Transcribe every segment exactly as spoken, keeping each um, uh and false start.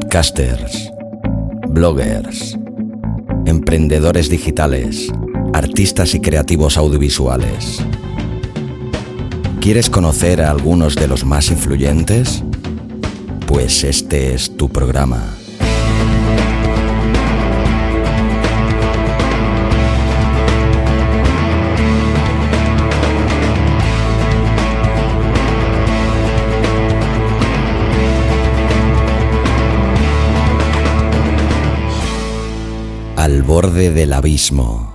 podcasters, bloggers, emprendedores digitales, artistas y creativos audiovisuales. ¿Quieres conocer a algunos de los más influyentes? Pues este es tu programa. Al borde del abismo.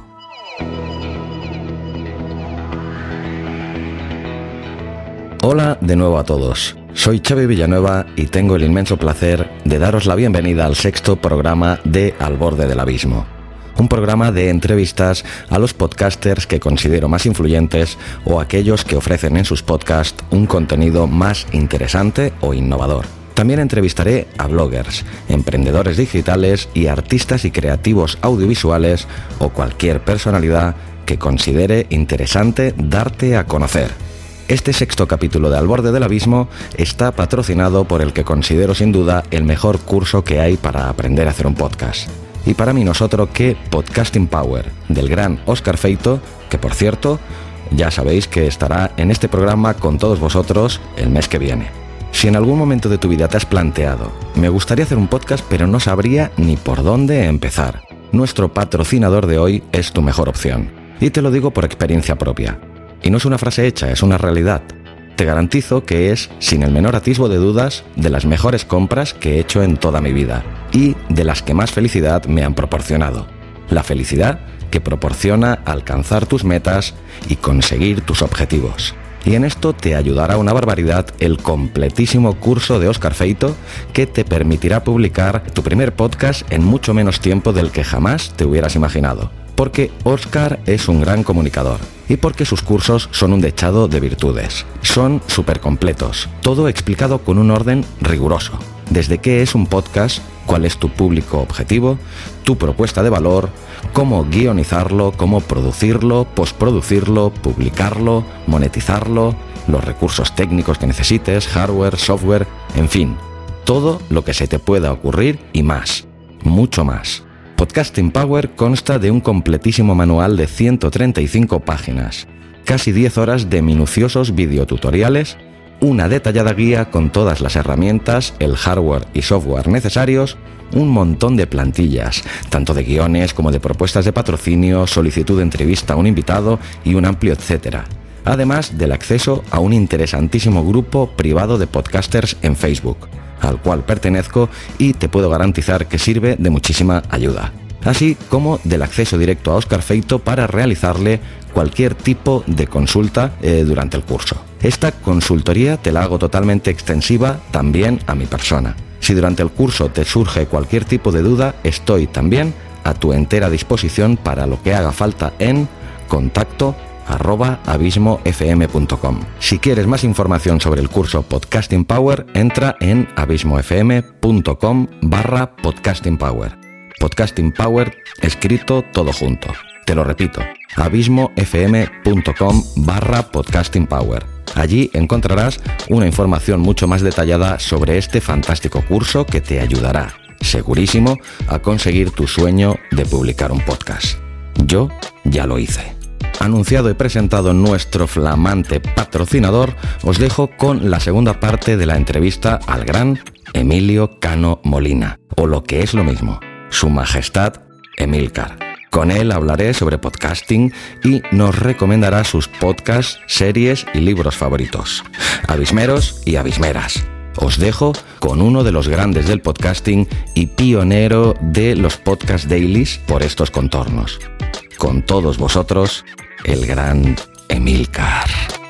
Hola de nuevo a todos. Soy Xavi Villanueva y tengo el inmenso placer de daros la bienvenida al sexto programa de Al borde del abismo. Un programa de entrevistas a los podcasters que considero más influyentes o aquellos que ofrecen en sus podcasts un contenido más interesante o innovador. También entrevistaré a bloggers, emprendedores digitales y artistas y creativos audiovisuales o cualquier personalidad que considere interesante darte a conocer. Este sexto capítulo de Al borde del abismo está patrocinado por el que considero sin duda el mejor curso que hay para aprender a hacer un podcast. Y para mí nosotros que Podcasting Power, del gran Óscar Feito, que por cierto, ya sabéis que estará en este programa con todos vosotros el mes que viene. Si en algún momento de tu vida te has planteado, me gustaría hacer un podcast pero no sabría ni por dónde empezar, nuestro patrocinador de hoy es tu mejor opción. Y te lo digo por experiencia propia. Y no es una frase hecha, es una realidad. Te garantizo que es, sin el menor atisbo de dudas, de las mejores compras que he hecho en toda mi vida y de las que más felicidad me han proporcionado. La felicidad que proporciona alcanzar tus metas y conseguir tus objetivos. Y en esto te ayudará una barbaridad el completísimo curso de Óscar Feito que te permitirá publicar tu primer podcast en mucho menos tiempo del que jamás te hubieras imaginado. Porque Óscar es un gran comunicador y porque sus cursos son un dechado de virtudes. Son súper completos, todo explicado con un orden riguroso. Desde qué es un podcast, cuál es tu público objetivo, tu propuesta de valor, cómo guionizarlo, cómo producirlo, postproducirlo, publicarlo, monetizarlo, los recursos técnicos que necesites, hardware, software, en fin, todo lo que se te pueda ocurrir y más, mucho más. Podcasting Power consta de un completísimo manual de ciento treinta y cinco páginas, casi diez horas de minuciosos videotutoriales, una detallada guía con todas las herramientas, el hardware y software necesarios, un montón de plantillas, tanto de guiones como de propuestas de patrocinio, solicitud de entrevista a un invitado y un amplio etcétera. Además del acceso a un interesantísimo grupo privado de podcasters en Facebook, al cual pertenezco y te puedo garantizar que sirve de muchísima ayuda. Así como del acceso directo a Óscar Feito para realizarle cualquier tipo de consulta eh, durante el curso. Esta consultoría te la hago totalmente extensiva también a mi persona. Si durante el curso te surge cualquier tipo de duda, estoy también a tu entera disposición para lo que haga falta en contacto arroba abismofm punto com. Si quieres más información sobre el curso Podcasting Power, entra en abismofm punto com barra podcasting power. Podcasting Power escrito todo junto. Te lo repito, abismofm punto com barra podcasting power. Allí encontrarás una información mucho más detallada sobre este fantástico curso que te ayudará, segurísimo, a conseguir tu sueño de publicar un podcast. Yo ya lo hice. Anunciado y presentado nuestro flamante patrocinador, os dejo con la segunda parte de la entrevista al gran Emilio Cano Molina, o lo que es lo mismo, Su Majestad Emilcar. Con él hablaré sobre podcasting y nos recomendará sus podcasts, series y libros favoritos. Abismeros y abismeras. Os dejo con uno de los grandes del podcasting y pionero de los podcast dailies por estos contornos. Con todos vosotros, el gran Emilcar.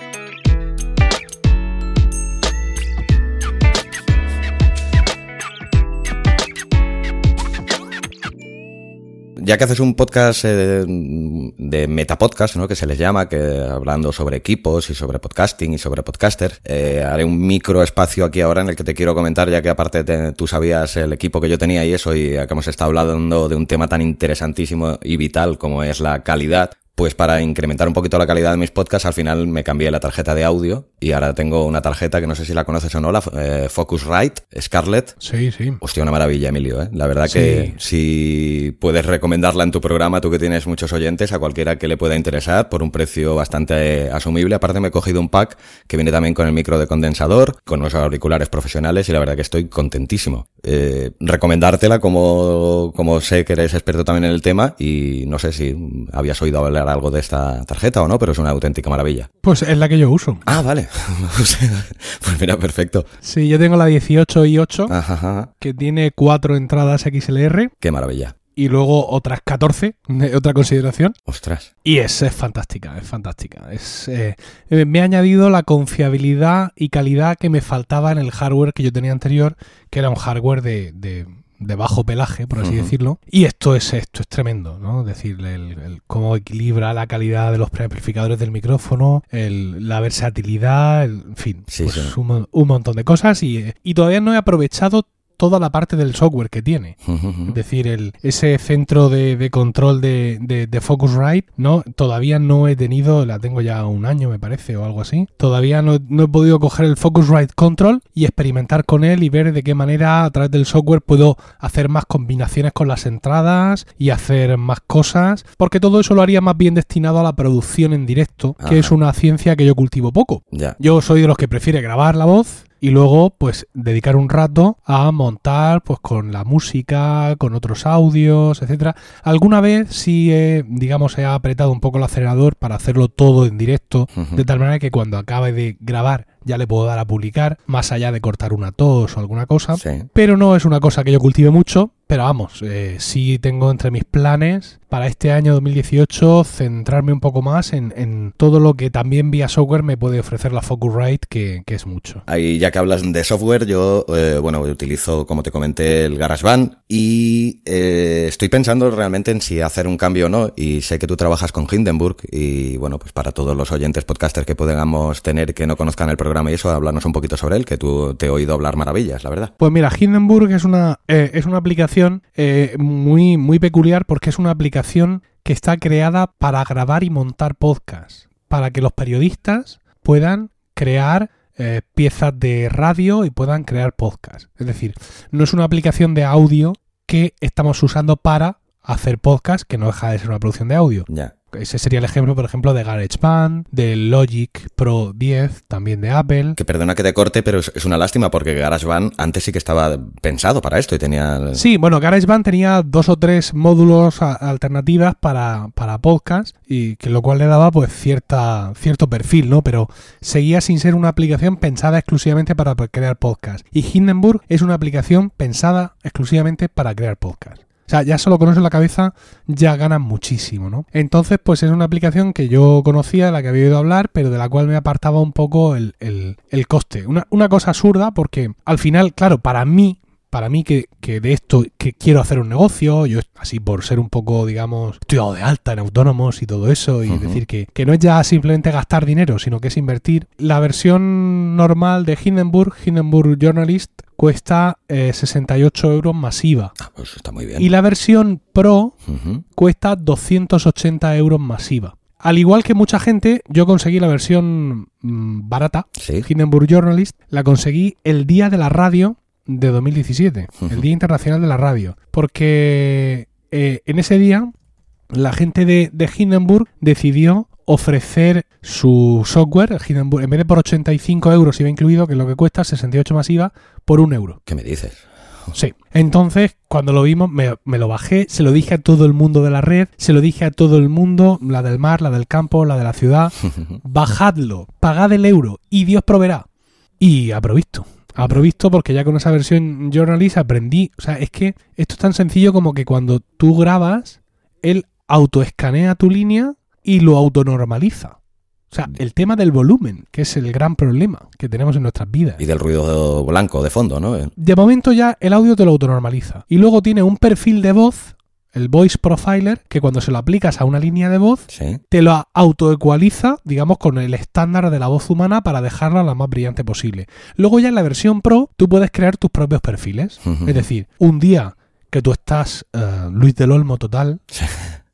Ya que haces un podcast eh, de metapodcast, ¿no?, que se les llama, que hablando sobre equipos y sobre podcasting y sobre podcasters, eh, haré un micro espacio aquí ahora en el que te quiero comentar, ya que aparte te, tú sabías el equipo que yo tenía y eso, y ya que hemos estado hablando de un tema tan interesantísimo y vital como es la calidad, Pues para incrementar un poquito la calidad de mis podcasts, al final me cambié la tarjeta de audio y ahora tengo una tarjeta que no sé si la conoces o no, la eh, Focusrite Scarlett. Sí, sí. Hostia, una maravilla, Emilio, ¿eh? La verdad Sí. que si puedes recomendarla en tu programa, tú que tienes muchos oyentes, a cualquiera que le pueda interesar, por un precio bastante eh, asumible. Aparte me he cogido un pack que viene también con el micro de condensador, con unos auriculares profesionales y la verdad que estoy contentísimo. Eh, recomendártela como, como sé que eres experto también en el tema y no sé si habías oído hablar algo de esta tarjeta o no, pero es una auténtica maravilla. Pues es la que yo uso. Ah, vale. Pues mira, perfecto. Sí, yo tengo la dieciocho i ocho, Ajá, ajá. que tiene cuatro entradas X L R Qué maravilla. y luego otras catorce, de otra consideración. Ostras. Y es, es fantástica, es fantástica. Es, eh, eh, me ha añadido la confiabilidad y calidad que me faltaba en el hardware que yo tenía anterior, que era un hardware de... de de bajo pelaje, por así uh-huh. decirlo. Y esto es esto es tremendo, ¿no? Es decir, el, el cómo equilibra la calidad de los preamplificadores del micrófono, el, la versatilidad, el, en fin, sí, pues sí. Un, un montón de cosas. Y, y todavía no he aprovechado toda la parte del software que tiene. Uh-huh. Es decir, el, ese centro de, de control de, de, de Focusrite, ¿no? Todavía no he tenido, la tengo ya un año me parece o algo así, todavía no, no he podido coger el Focusrite Control y experimentar con él y ver de qué manera a través del software puedo hacer más combinaciones con las entradas y hacer más cosas, porque todo eso lo haría más bien destinado a la producción en directo, uh-huh. que es una ciencia que yo cultivo poco. Yeah. Yo soy de los que prefiere grabar la voz y luego, pues, dedicar un rato a montar, pues, con la música, con otros audios, etcétera. Alguna vez sí, he, digamos, he apretado un poco el acelerador para hacerlo todo en directo, uh-huh. de tal manera que cuando acabe de grabar ya le puedo dar a publicar, más allá de cortar una tos o alguna cosa. Sí. Pero no es una cosa que yo cultive mucho, pero vamos, eh, sí tengo entre mis planes para este año dos mil dieciocho centrarme un poco más en, en todo lo que también vía software me puede ofrecer la Focusrite, que, que es mucho. Ahí ya que hablas de software, yo, eh, bueno, utilizo, como te comenté, el GarageBand y eh, estoy pensando realmente en si hacer un cambio o no, y sé que tú trabajas con Hindenburg y, bueno, pues para todos los oyentes podcasters que podamos tener que no conozcan el programa y eso, háblanos un poquito sobre él, que tú te he oído hablar maravillas, la verdad. Pues mira, Hindenburg es una, eh, es una aplicación eh, muy, muy peculiar porque es una aplicación que está creada para grabar y montar podcasts, para que los periodistas puedan crear eh, piezas de radio y puedan crear podcasts. Es decir, no es una aplicación de audio que estamos usando para hacer podcast, que no deja de ser una producción de audio. Ya. Yeah. Ese sería el ejemplo, por ejemplo, de GarageBand, del Logic Pro diez, también de Apple. Que perdona que te corte, pero es una lástima porque GarageBand antes sí que estaba pensado para esto y tenía... Sí, bueno, GarageBand tenía dos o tres módulos a- alternativas para, para podcast, y que lo cual le daba pues cierta cierto perfil, ¿no? Pero seguía sin ser una aplicación pensada exclusivamente para crear podcast. Y Hindenburg es una aplicación pensada exclusivamente para crear podcast. O sea, ya solo con eso en la cabeza ya ganan muchísimo, ¿no? Entonces, pues es una aplicación que yo conocía, de la que había oído hablar, pero de la cual me apartaba un poco el, el, el coste. Una, una cosa absurda porque al final, claro, para mí, para mí que, que de esto que quiero hacer un negocio, yo así por ser un poco, digamos, estoy dado de alta en autónomos y todo eso, y uh-huh. decir que, que no es ya simplemente gastar dinero, sino que es invertir. La versión normal de Hindenburg, Hindenburg Journalist, cuesta eh, sesenta y ocho euros masiva. Ah, pues está muy bien. Y la versión Pro uh-huh. cuesta doscientos ochenta euros masiva. Al igual que mucha gente, yo conseguí la versión mmm, barata, ¿Sí? Hindenburg Journalist, la conseguí el día de la radio de dos mil diecisiete, uh-huh. el Día Internacional de la Radio, porque eh, en ese día la gente de, de Hindenburg decidió ofrecer su software, Hindenburg, en vez de por ochenta y cinco euros iba incluido, que es lo que cuesta, sesenta y ocho masiva, por un euro. ¿Qué me dices? Sí. Entonces, cuando lo vimos, me, me lo bajé, se lo dije a todo el mundo de la red, se lo dije a todo el mundo, la del mar, la del campo, la de la ciudad, bajadlo, pagad el euro y Dios proveerá. Y aprovisto. Aprovisto porque ya con esa versión Journalist aprendí. O sea, es que esto es tan sencillo como que cuando tú grabas, él autoescanea tu línea y lo autonormaliza. O sea, el tema del volumen, que es el gran problema que tenemos en nuestras vidas. Y del ruido blanco de fondo, ¿no? De momento ya el audio te lo autonormaliza. Y luego tiene un perfil de voz, el Voice Profiler, que cuando se lo aplicas a una línea de voz, ¿Sí? te lo autoecualiza, digamos, con el estándar de la voz humana para dejarla la más brillante posible. Luego ya en la versión Pro, tú puedes crear tus propios perfiles. Uh-huh. Es decir, un día que tú estás uh, Luis del Olmo total...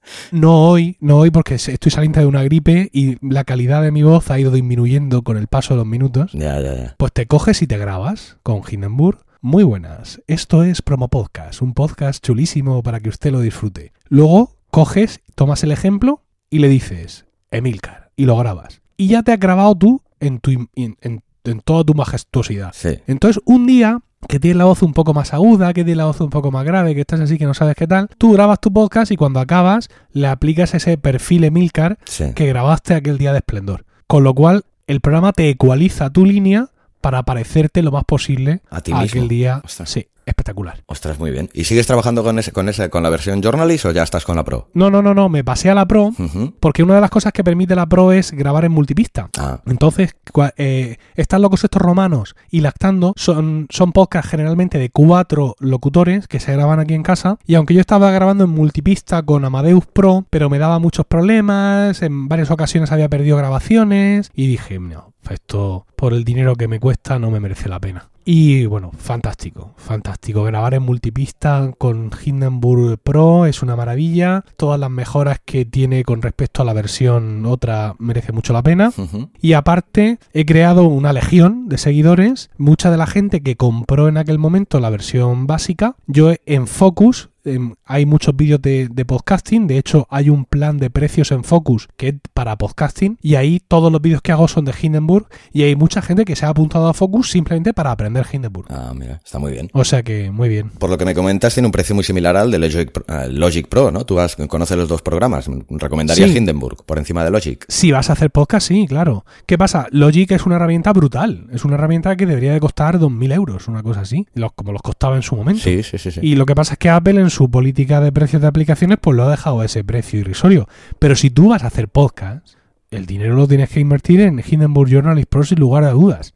No hoy, no hoy porque estoy saliendo de una gripe y la calidad de mi voz ha ido disminuyendo con el paso de los minutos. Ya, ya, ya. Pues te coges y te grabas con Hindenburg. Muy buenas, esto es Promo Podcast, un podcast chulísimo para que usted lo disfrute. Luego coges, tomas el ejemplo y le dices Emilcar y lo grabas. Y ya te has grabado tú en, tu, en, en, en toda tu majestuosidad. Sí. Entonces un día que tienes la voz un poco más aguda, que tienes la voz un poco más grave, que estás así que no sabes qué tal, tú grabas tu podcast y cuando acabas le aplicas ese perfil Emilcar Sí. que grabaste aquel día de esplendor. Con lo cual el programa te ecualiza tu línea para parecerte lo más posible A ti a mismo. aquel día. Ostras. Sí, espectacular. Ostras, muy bien. ¿Y sigues trabajando con ese, con ese, con la versión Journalist o ya estás con la Pro? No, no, no, no, me pasé a la Pro Ujú. porque una de las cosas que permite la Pro es grabar en multipista. Ah, Entonces, cua- eh, Están locos estos romanos y Lactando son, son podcasts generalmente de cuatro locutores que se graban aquí en casa. Y aunque yo estaba grabando en multipista con Amadeus Pro, pero me daba muchos problemas, en varias ocasiones había perdido grabaciones y dije, no, esto por el dinero que me cuesta no me merece la pena. Y bueno, fantástico, fantástico. Grabar en multipista con Hindenburg Pro es una maravilla. Todas las mejoras que tiene con respecto a la versión otra merece mucho la pena. ujú. Y aparte he creado una legión de seguidores. Mucha de la gente que compró en aquel momento la versión básica. Yo en Focus... em, hay muchos vídeos de, de podcasting. De hecho, hay un plan de precios en Focus que es para podcasting. Y ahí todos los vídeos que hago son de Hindenburg. Y hay mucha gente que se ha apuntado a Focus simplemente para aprender Hindenburg. Ah, mira, está muy bien. O sea que, muy bien. Por lo que me comentas, tiene un precio muy similar al de Logic, Pro- eh, Logic Pro, ¿no? Tú has, conoces los dos programas. Recomendaría Sí. Hindenburg por encima de Logic. Si vas a hacer podcast, sí, claro. ¿Qué pasa? Logic es una herramienta brutal. Es una herramienta que debería de costar dos mil euros, una cosa así. Los, como los costaba en su momento. Sí, sí, sí, sí. Y lo que pasa es que Apple en su política de precios de aplicaciones pues lo ha dejado a ese precio irrisorio. Pero si tú vas a hacer podcast, el dinero lo tienes que invertir en Hindenburg Journalist Pro sin lugar a dudas.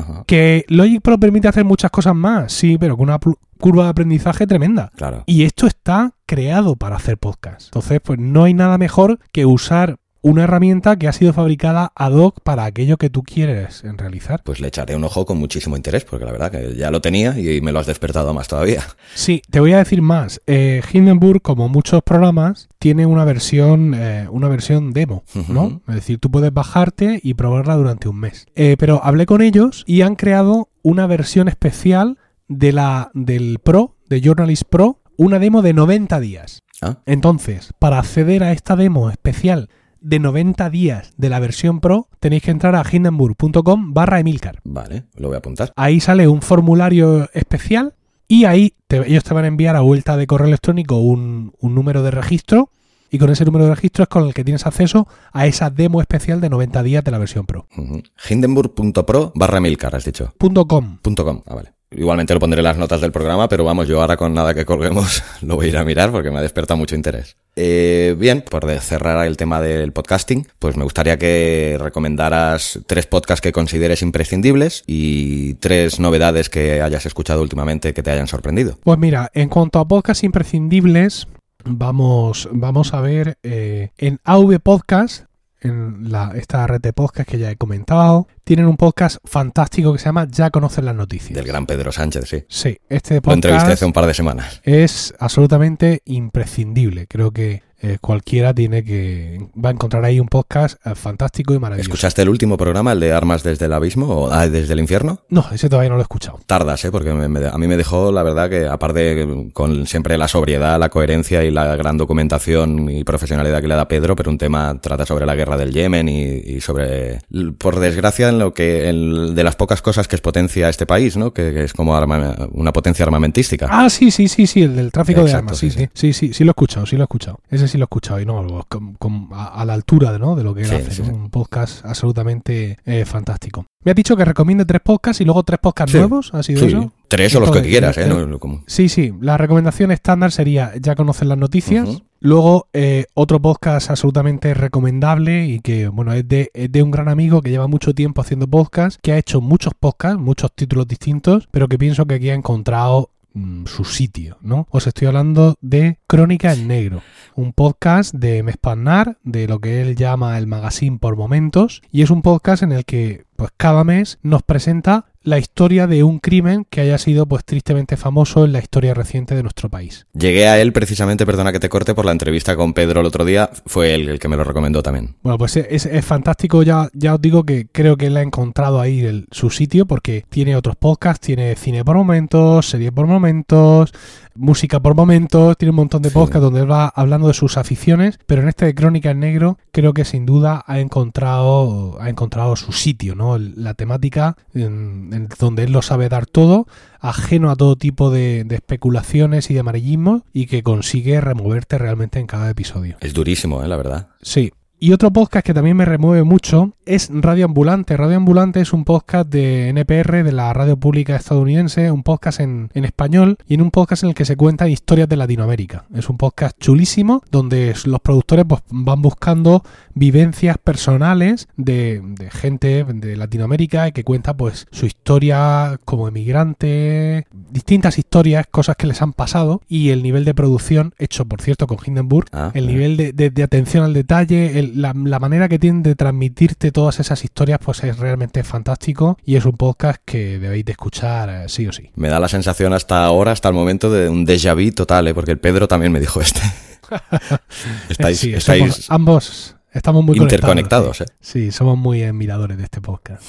Que Logic Pro permite hacer muchas cosas más, sí, pero con una pl- curva de aprendizaje tremenda. Claro. Y esto está creado para hacer podcast. Entonces, pues no hay nada mejor que usar una herramienta que ha sido fabricada ad hoc para aquello que tú quieres en realizar. Pues le echaré un ojo con muchísimo interés, porque la verdad que ya lo tenía y me lo has despertado más todavía. Sí, te voy a decir más. Eh, Hindenburg, como muchos programas, tiene una versión, eh, una versión demo, ¿no? Ujú. Es decir, tú puedes bajarte y probarla durante un mes. Eh, pero hablé con ellos y han creado una versión especial de la del Pro, de Journalist Pro, una demo de noventa días. Ah, Entonces, para acceder a esta demo especial de noventa días de la versión Pro, tenéis que entrar a hindenburg.com barra Emilcar. vale, lo voy a apuntar. Ahí sale un formulario especial y ahí te- ellos te van a enviar a vuelta de correo electrónico un, un número de registro y con ese número de registro es con el que tienes acceso a esa demo especial de noventa días de la versión Pro. Ujú. Hindenburg.pro barra Milcar, has dicho. Punto .com. Punto .com, ah, vale. Igualmente lo pondré en las notas del programa, pero vamos, yo ahora con nada que colguemos lo voy a ir a mirar porque me ha despertado mucho interés. Eh, bien, por de- cerrar el tema del podcasting, pues me gustaría que recomendaras tres podcasts que consideres imprescindibles y tres novedades que hayas escuchado últimamente que te hayan sorprendido. Pues mira, en cuanto a podcasts imprescindibles, vamos, vamos a ver eh, en A V Podcast, en la, esta red de podcast que ya he comentado, tienen un podcast fantástico que se llama Ya Conocen las Noticias. Del gran Pedro Sánchez, sí. Sí, este Lo entrevisté podcast hace un par de semanas. es absolutamente imprescindible. Creo que eh, cualquiera tiene que va a encontrar ahí un podcast eh, fantástico y maravilloso. ¿Escuchaste el último programa, el de Armas desde el Abismo o ah, desde el Infierno? No, ese todavía no lo he escuchado. Tardas, ¿eh? Porque me- me- a mí me dejó, la verdad, que aparte con siempre la sobriedad, la coherencia y la gran documentación y profesionalidad que le da Pedro, pero un tema trata sobre la guerra del Yemen y, y sobre, por desgracia, en lo que en- de las pocas cosas que es potencia este país, ¿no? Que, que es como arma- una potencia armamentística. Ah, sí, sí, sí, sí, el del tráfico de Exacto, armas. Sí, sí, sí, sí, sí, sí lo he escuchado, sí lo he escuchado. Ese sí lo he escuchado y no, con- con- a, a la altura de, ¿no? de lo que él Sí, hace. sí, ¿no? sí. Un podcast absolutamente eh, fantástico. Me has dicho que recomiende tres podcasts y luego tres podcasts Sí. nuevos, ¿ha sido Sí, eso? tres o los que Entonces, quieras, ¿eh? eh, No, no, como- Sí, sí. La recomendación estándar sería Ya Conocen las Noticias. Ujú. Luego, eh, otro podcast absolutamente recomendable y que, bueno, es de, es de un gran amigo que lleva mucho tiempo haciendo podcast, que ha hecho muchos podcasts, muchos títulos distintos, pero que pienso que aquí ha encontrado mm, su sitio, ¿no? Os estoy hablando de Crónica en Negro, un podcast de Mespaznar, de lo que él llama el magazine por momentos, y es un podcast en el que pues cada mes nos presenta la historia de un crimen que haya sido pues tristemente famoso en la historia reciente de nuestro país. Llegué a él precisamente, perdona que te corte, por la entrevista con Pedro el otro día, fue él el que me lo recomendó también. Bueno, pues es, es fantástico, ya, ya os digo que creo que él ha encontrado ahí el, su sitio, porque tiene otros podcasts, tiene cine por momentos, series por momentos, música por momentos, tiene un montón de podcasts sí. donde él va hablando de sus aficiones, pero en este de Crónica en Negro creo que sin duda ha encontrado, ha encontrado su sitio, ¿no? La temática en, en donde él lo sabe dar todo, ajeno a todo tipo de, de especulaciones y de amarillismo, y que consigue removerte realmente en cada episodio. Es durísimo, ¿eh? La verdad. Sí. Y otro podcast que también me remueve mucho es Radio Ambulante. Radio Ambulante es un podcast de N P R, de la radio pública estadounidense, un podcast en, en español y en un podcast en el que se cuentan historias de Latinoamérica. Es un podcast chulísimo donde los productores pues, van buscando vivencias personales de, de gente de Latinoamérica y que cuenta pues su historia como emigrante, distintas historias, cosas que les han pasado, y el nivel de producción, hecho por cierto con Hindenburg, ah, el nivel de, de, de atención al detalle, el La, la manera que tienen de transmitirte todas esas historias pues es realmente fantástico, y es un podcast que debéis de escuchar eh, sí o sí. Me da la sensación hasta ahora, hasta el momento, de un déjà vu total, ¿eh? Porque el Pedro también me dijo este. estáis sí, estáis somos, ambos estamos muy interconectados. ¿eh? Sí, somos muy admiradores de este podcast.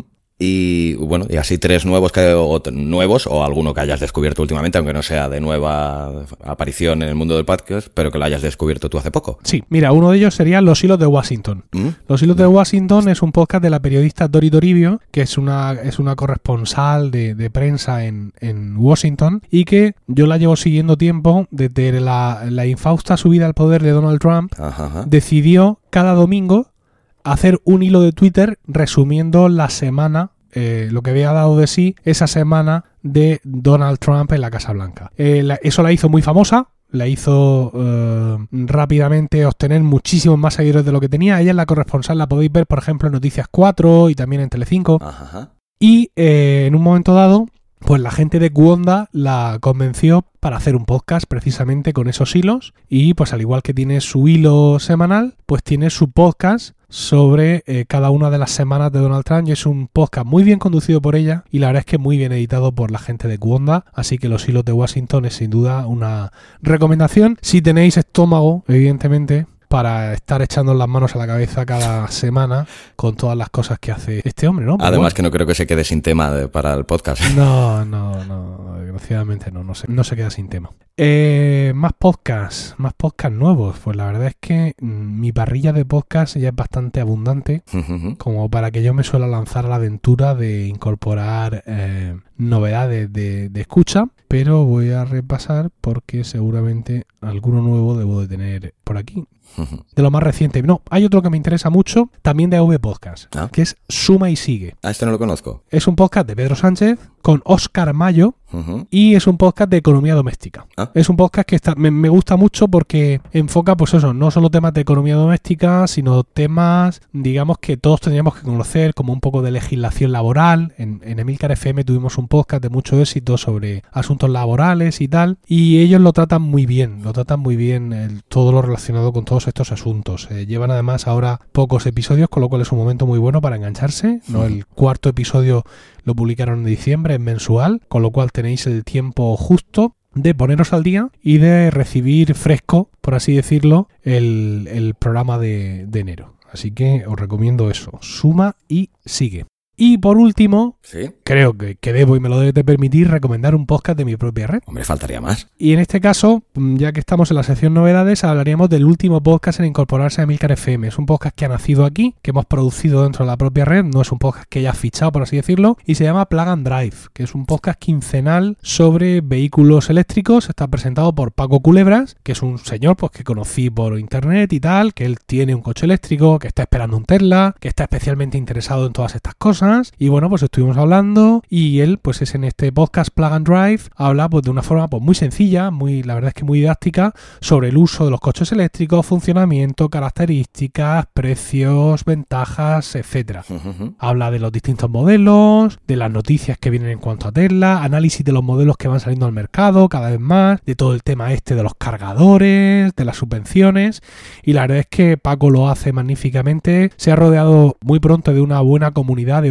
Y bueno, y así tres nuevos que o, nuevos o alguno que hayas descubierto últimamente, aunque no sea de nueva aparición en el mundo del podcast, pero que lo hayas descubierto tú hace poco. Sí, mira, uno de ellos sería Los Hilos de Washington. ¿Mm? Los Hilos de Washington es un podcast de la periodista Dori Toribio, que es una, es una corresponsal de, de prensa en, en Washington, y que yo la llevo siguiendo tiempo desde la, la infausta subida al poder de Donald Trump. Ajá, ajá. Decidió cada domingo hacer un hilo de Twitter resumiendo la semana, eh, lo que había dado de sí esa semana de Donald Trump en la Casa Blanca. Eh, la, eso la hizo muy famosa, la hizo eh, rápidamente obtener muchísimos más seguidores de lo que tenía. Ella es la corresponsal, la podéis ver por ejemplo en Noticias cuatro y también en Telecinco. Ajá. Y eh, en un momento dado, pues la gente de Cuonda la convenció para hacer un podcast precisamente con esos hilos, y pues al igual que tiene su hilo semanal, pues tiene su podcast sobre eh, cada una de las semanas de Donald Trump, y es un podcast muy bien conducido por ella y la verdad es que muy bien editado por la gente de Cuonda, así que Los Hilos de Washington es sin duda una recomendación si tenéis estómago, evidentemente, para estar echando las manos a la cabeza cada semana con todas las cosas que hace este hombre, ¿no? Pero además bueno, que no creo que se quede sin tema de, para el podcast. No, no, no, desgraciadamente no, no se, no se queda sin tema. Eh, más podcasts, más podcasts nuevos. Pues la verdad es que mmm, mi parrilla de podcasts ya es bastante abundante, uh-huh. como para que yo me suela lanzar a la aventura de incorporar eh, novedades de, de escucha, pero voy a repasar porque seguramente alguno nuevo debo de tener por aquí. De lo más reciente. No, hay otro que me interesa mucho, también de A V Podcast, ¿ah? Que es Suma y Sigue. Ah, este no lo conozco. Es un podcast de Pedro Sánchez con Óscar Mayo, uh-huh. y es un podcast de economía doméstica. ¿Ah? Es un podcast que está, me, me gusta mucho porque enfoca, pues eso, no solo temas de economía doméstica, sino temas, digamos, que todos tendríamos que conocer, como un poco de legislación laboral. En, en Emilcar F M tuvimos un podcast de mucho éxito sobre asuntos laborales y tal, y ellos lo tratan muy bien, lo tratan muy bien el, todo lo relacionado con todos estos asuntos. Eh, llevan además ahora pocos episodios, con lo cual es un momento muy bueno para engancharse, ¿no? El cuarto episodio lo publicaron en diciembre, es mensual, con lo cual tenéis el tiempo justo de poneros al día y de recibir fresco, por así decirlo, el, el programa de, de enero. Así que os recomiendo eso. Suma y Sigue. Y por último, ¿sí? creo que, que debo y me lo debes de permitir recomendar un podcast de mi propia red. Hombre, faltaría más. Y en este caso, ya que estamos en la sección novedades, hablaríamos del último podcast en incorporarse a Emilcar F M. Es un podcast que ha nacido aquí, que hemos producido dentro de la propia red, no es un podcast que haya fichado, por así decirlo, y se llama Plug and Drive, que es un podcast quincenal sobre vehículos eléctricos. Está presentado por Paco Culebras, que es un señor pues que conocí por internet y tal, que él tiene un coche eléctrico, que está esperando un Tesla, que está especialmente interesado en todas estas cosas. Y bueno, pues estuvimos hablando y él pues es en este podcast Plug and Drive, habla pues de una forma pues muy sencilla, muy la verdad es que muy didáctica, sobre el uso de los coches eléctricos, funcionamiento, características, precios, ventajas, etcétera. Uh-huh. Habla de los distintos modelos, de las noticias que vienen en cuanto a Tesla, análisis de los modelos que van saliendo al mercado cada vez más, de todo el tema este de los cargadores, de las subvenciones, y la verdad es que Paco lo hace magníficamente. Se ha rodeado muy pronto de una buena comunidad de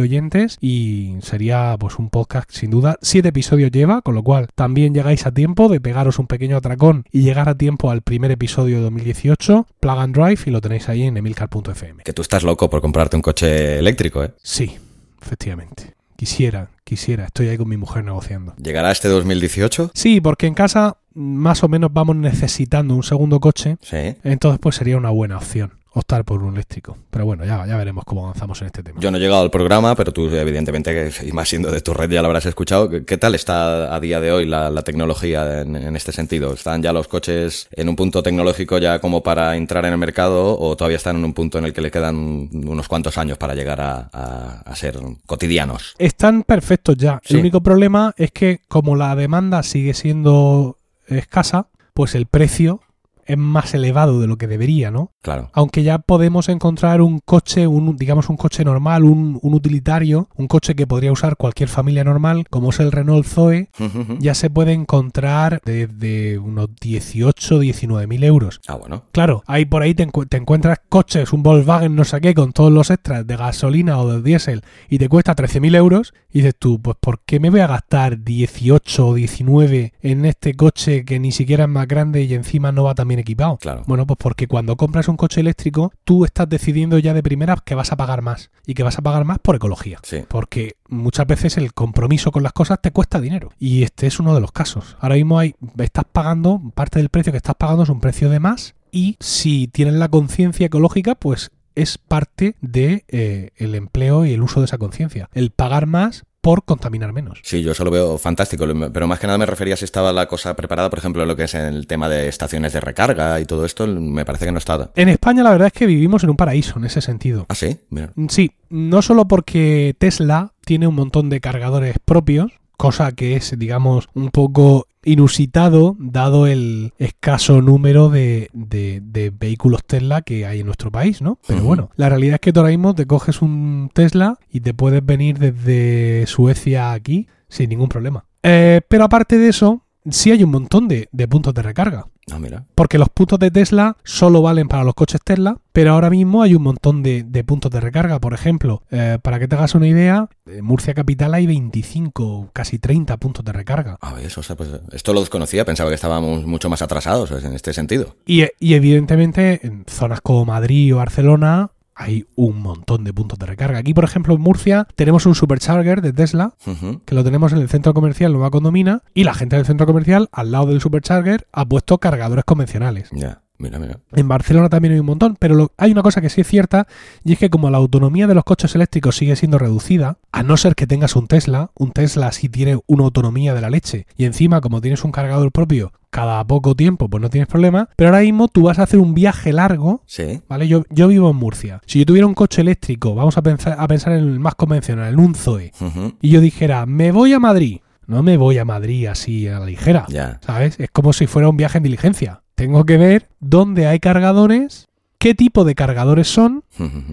oyentes y sería pues un podcast sin duda. Siete episodios lleva, con lo cual también llegáis a tiempo de pegaros un pequeño atracón y llegar a tiempo al primer episodio de dos mil dieciocho, Plug and Drive, y lo tenéis ahí en emilcar punto f m. Que tú estás loco por comprarte un coche eléctrico, ¿eh? Sí, efectivamente. Quisiera, quisiera. Estoy ahí con mi mujer negociando. ¿Llegará este dos mil dieciocho? Sí, porque en casa más o menos vamos necesitando un segundo coche. Sí. Entonces pues sería una buena opción optar por un eléctrico. Pero bueno, ya, ya veremos cómo avanzamos en este tema. Yo no he llegado al programa, pero tú evidentemente, y más siendo de tu red, ya lo habrás escuchado. ¿Qué tal está a día de hoy la, la tecnología en, en este sentido? ¿Están ya los coches en un punto tecnológico ya como para entrar en el mercado o todavía están en un punto en el que le quedan unos cuantos años para llegar a, a, a ser cotidianos? Están perfectos ya. Sí. El único problema es que como la demanda sigue siendo escasa, pues el precio es más elevado de lo que debería, ¿no? Claro. Aunque ya podemos encontrar un coche, un digamos un coche normal, un, un utilitario, un coche que podría usar cualquier familia normal, como es el Renault Zoe, ya se puede encontrar desde unos dieciocho, diecinueve mil euros. Ah, bueno. Claro, ahí por ahí te, encu- te encuentras coches, un Volkswagen no sé qué, con todos los extras de gasolina o de diésel y te cuesta trece mil euros y dices tú, pues ¿por qué me voy a gastar dieciocho o diecinueve en este coche que ni siquiera es más grande y encima no va tan bien equipado? Claro. Bueno, pues porque cuando compras un coche eléctrico, tú estás decidiendo ya de primera que vas a pagar más y que vas a pagar más por ecología. Sí. Porque muchas veces el compromiso con las cosas te cuesta dinero. Y este es uno de los casos. Ahora mismo hay, estás pagando, parte del precio que estás pagando es un precio de más y si tienes la conciencia ecológica, pues es parte de eh, el empleo y el uso de esa conciencia. El pagar más por contaminar menos. Sí, yo eso lo veo fantástico, pero más que nada me refería si estaba la cosa preparada, por ejemplo, lo que es el tema de estaciones de recarga y todo esto, me parece que no está. En España la verdad es que vivimos en un paraíso en ese sentido. Ah, sí, mira. Sí, no solo porque Tesla tiene un montón de cargadores propios, cosa que es, digamos, un poco inusitado dado el escaso número de, de, de vehículos Tesla que hay en nuestro país, ¿no? Pero uh-huh. bueno, la realidad es que tú ahora mismo te coges un Tesla y te puedes venir desde Suecia aquí sin ningún problema. Eh, pero aparte de eso, sí hay un montón de, de puntos de recarga. Ah, mira. Porque los puntos de Tesla solo valen para los coches Tesla, pero ahora mismo hay un montón de, de puntos de recarga. Por ejemplo, eh, para que te hagas una idea, en Murcia Capital hay veinticinco, casi treinta puntos de recarga. Ah, eso, o sea, pues esto lo desconocía, pensaba que estábamos mucho más atrasados en este sentido. Y, y evidentemente en zonas como Madrid o Barcelona hay un montón de puntos de recarga. Aquí, por ejemplo, en Murcia tenemos un supercharger de Tesla, uh-huh. que lo tenemos en el centro comercial Nueva Condomina, y la gente del centro comercial, al lado del supercharger, ha puesto cargadores convencionales. Ya. Yeah. Mira, mira. En Barcelona también hay un montón, pero lo, hay una cosa que sí es cierta, y es que como la autonomía de los coches eléctricos sigue siendo reducida, a no ser que tengas un Tesla, un Tesla sí tiene una autonomía de la leche, y encima como tienes un cargador propio cada poco tiempo, pues no tienes problema, pero ahora mismo tú vas a hacer un viaje largo, sí. ¿vale? Yo, yo vivo en Murcia. Si yo tuviera un coche eléctrico, vamos a pensar, a pensar en el más convencional, en un Zoe, uh-huh. y yo dijera, me voy a Madrid, no me voy a Madrid así a la ligera, yeah. ¿sabes? Es como si fuera un viaje en diligencia. Tengo que ver dónde hay cargadores, qué tipo de cargadores son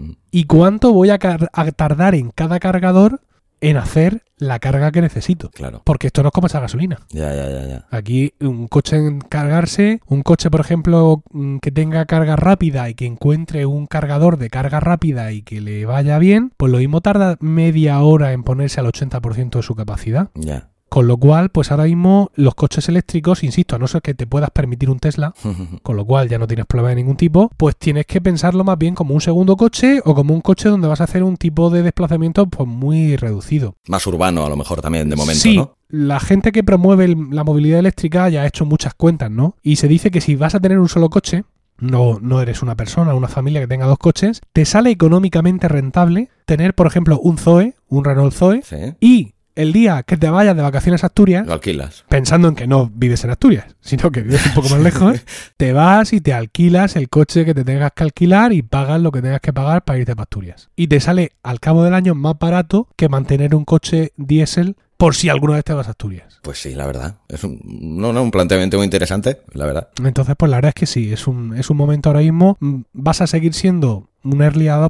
y cuánto voy a, car- a tardar en cada cargador en hacer la carga que necesito. Claro. Porque esto no es como esa gasolina. Ya, ya, ya, ya. Aquí un coche en cargarse, un coche, por ejemplo, que tenga carga rápida y que encuentre un cargador de carga rápida y que le vaya bien, pues lo mismo tarda media hora en ponerse al ochenta por ciento de su capacidad. Ya. Con lo cual, pues ahora mismo los coches eléctricos, insisto, a no ser que te puedas permitir un Tesla, con lo cual ya no tienes problema de ningún tipo, pues tienes que pensarlo más bien como un segundo coche o como un coche donde vas a hacer un tipo de desplazamiento pues muy reducido. Más urbano a lo mejor también de momento, sí, ¿no? La gente que promueve el, la movilidad eléctrica ya ha hecho muchas cuentas, ¿no? Y se dice que si vas a tener un solo coche, no, no eres una persona, una familia que tenga dos coches, te sale económicamente rentable tener, por ejemplo, un Zoe, un Renault Zoe, sí. y el día que te vayas de vacaciones a Asturias, lo alquilas. Pensando en que no vives en Asturias, sino que vives un poco más lejos, te vas y te alquilas el coche que te tengas que alquilar y pagas lo que tengas que pagar para irte para Asturias. Y te sale al cabo del año más barato que mantener un coche diésel por si alguna vez te vas a Asturias. Pues sí, la verdad. Es un, no, no, un planteamiento muy interesante, la verdad. Entonces, pues la verdad es que sí, es un, es un momento ahora mismo. Vas a seguir siendo un early adopter,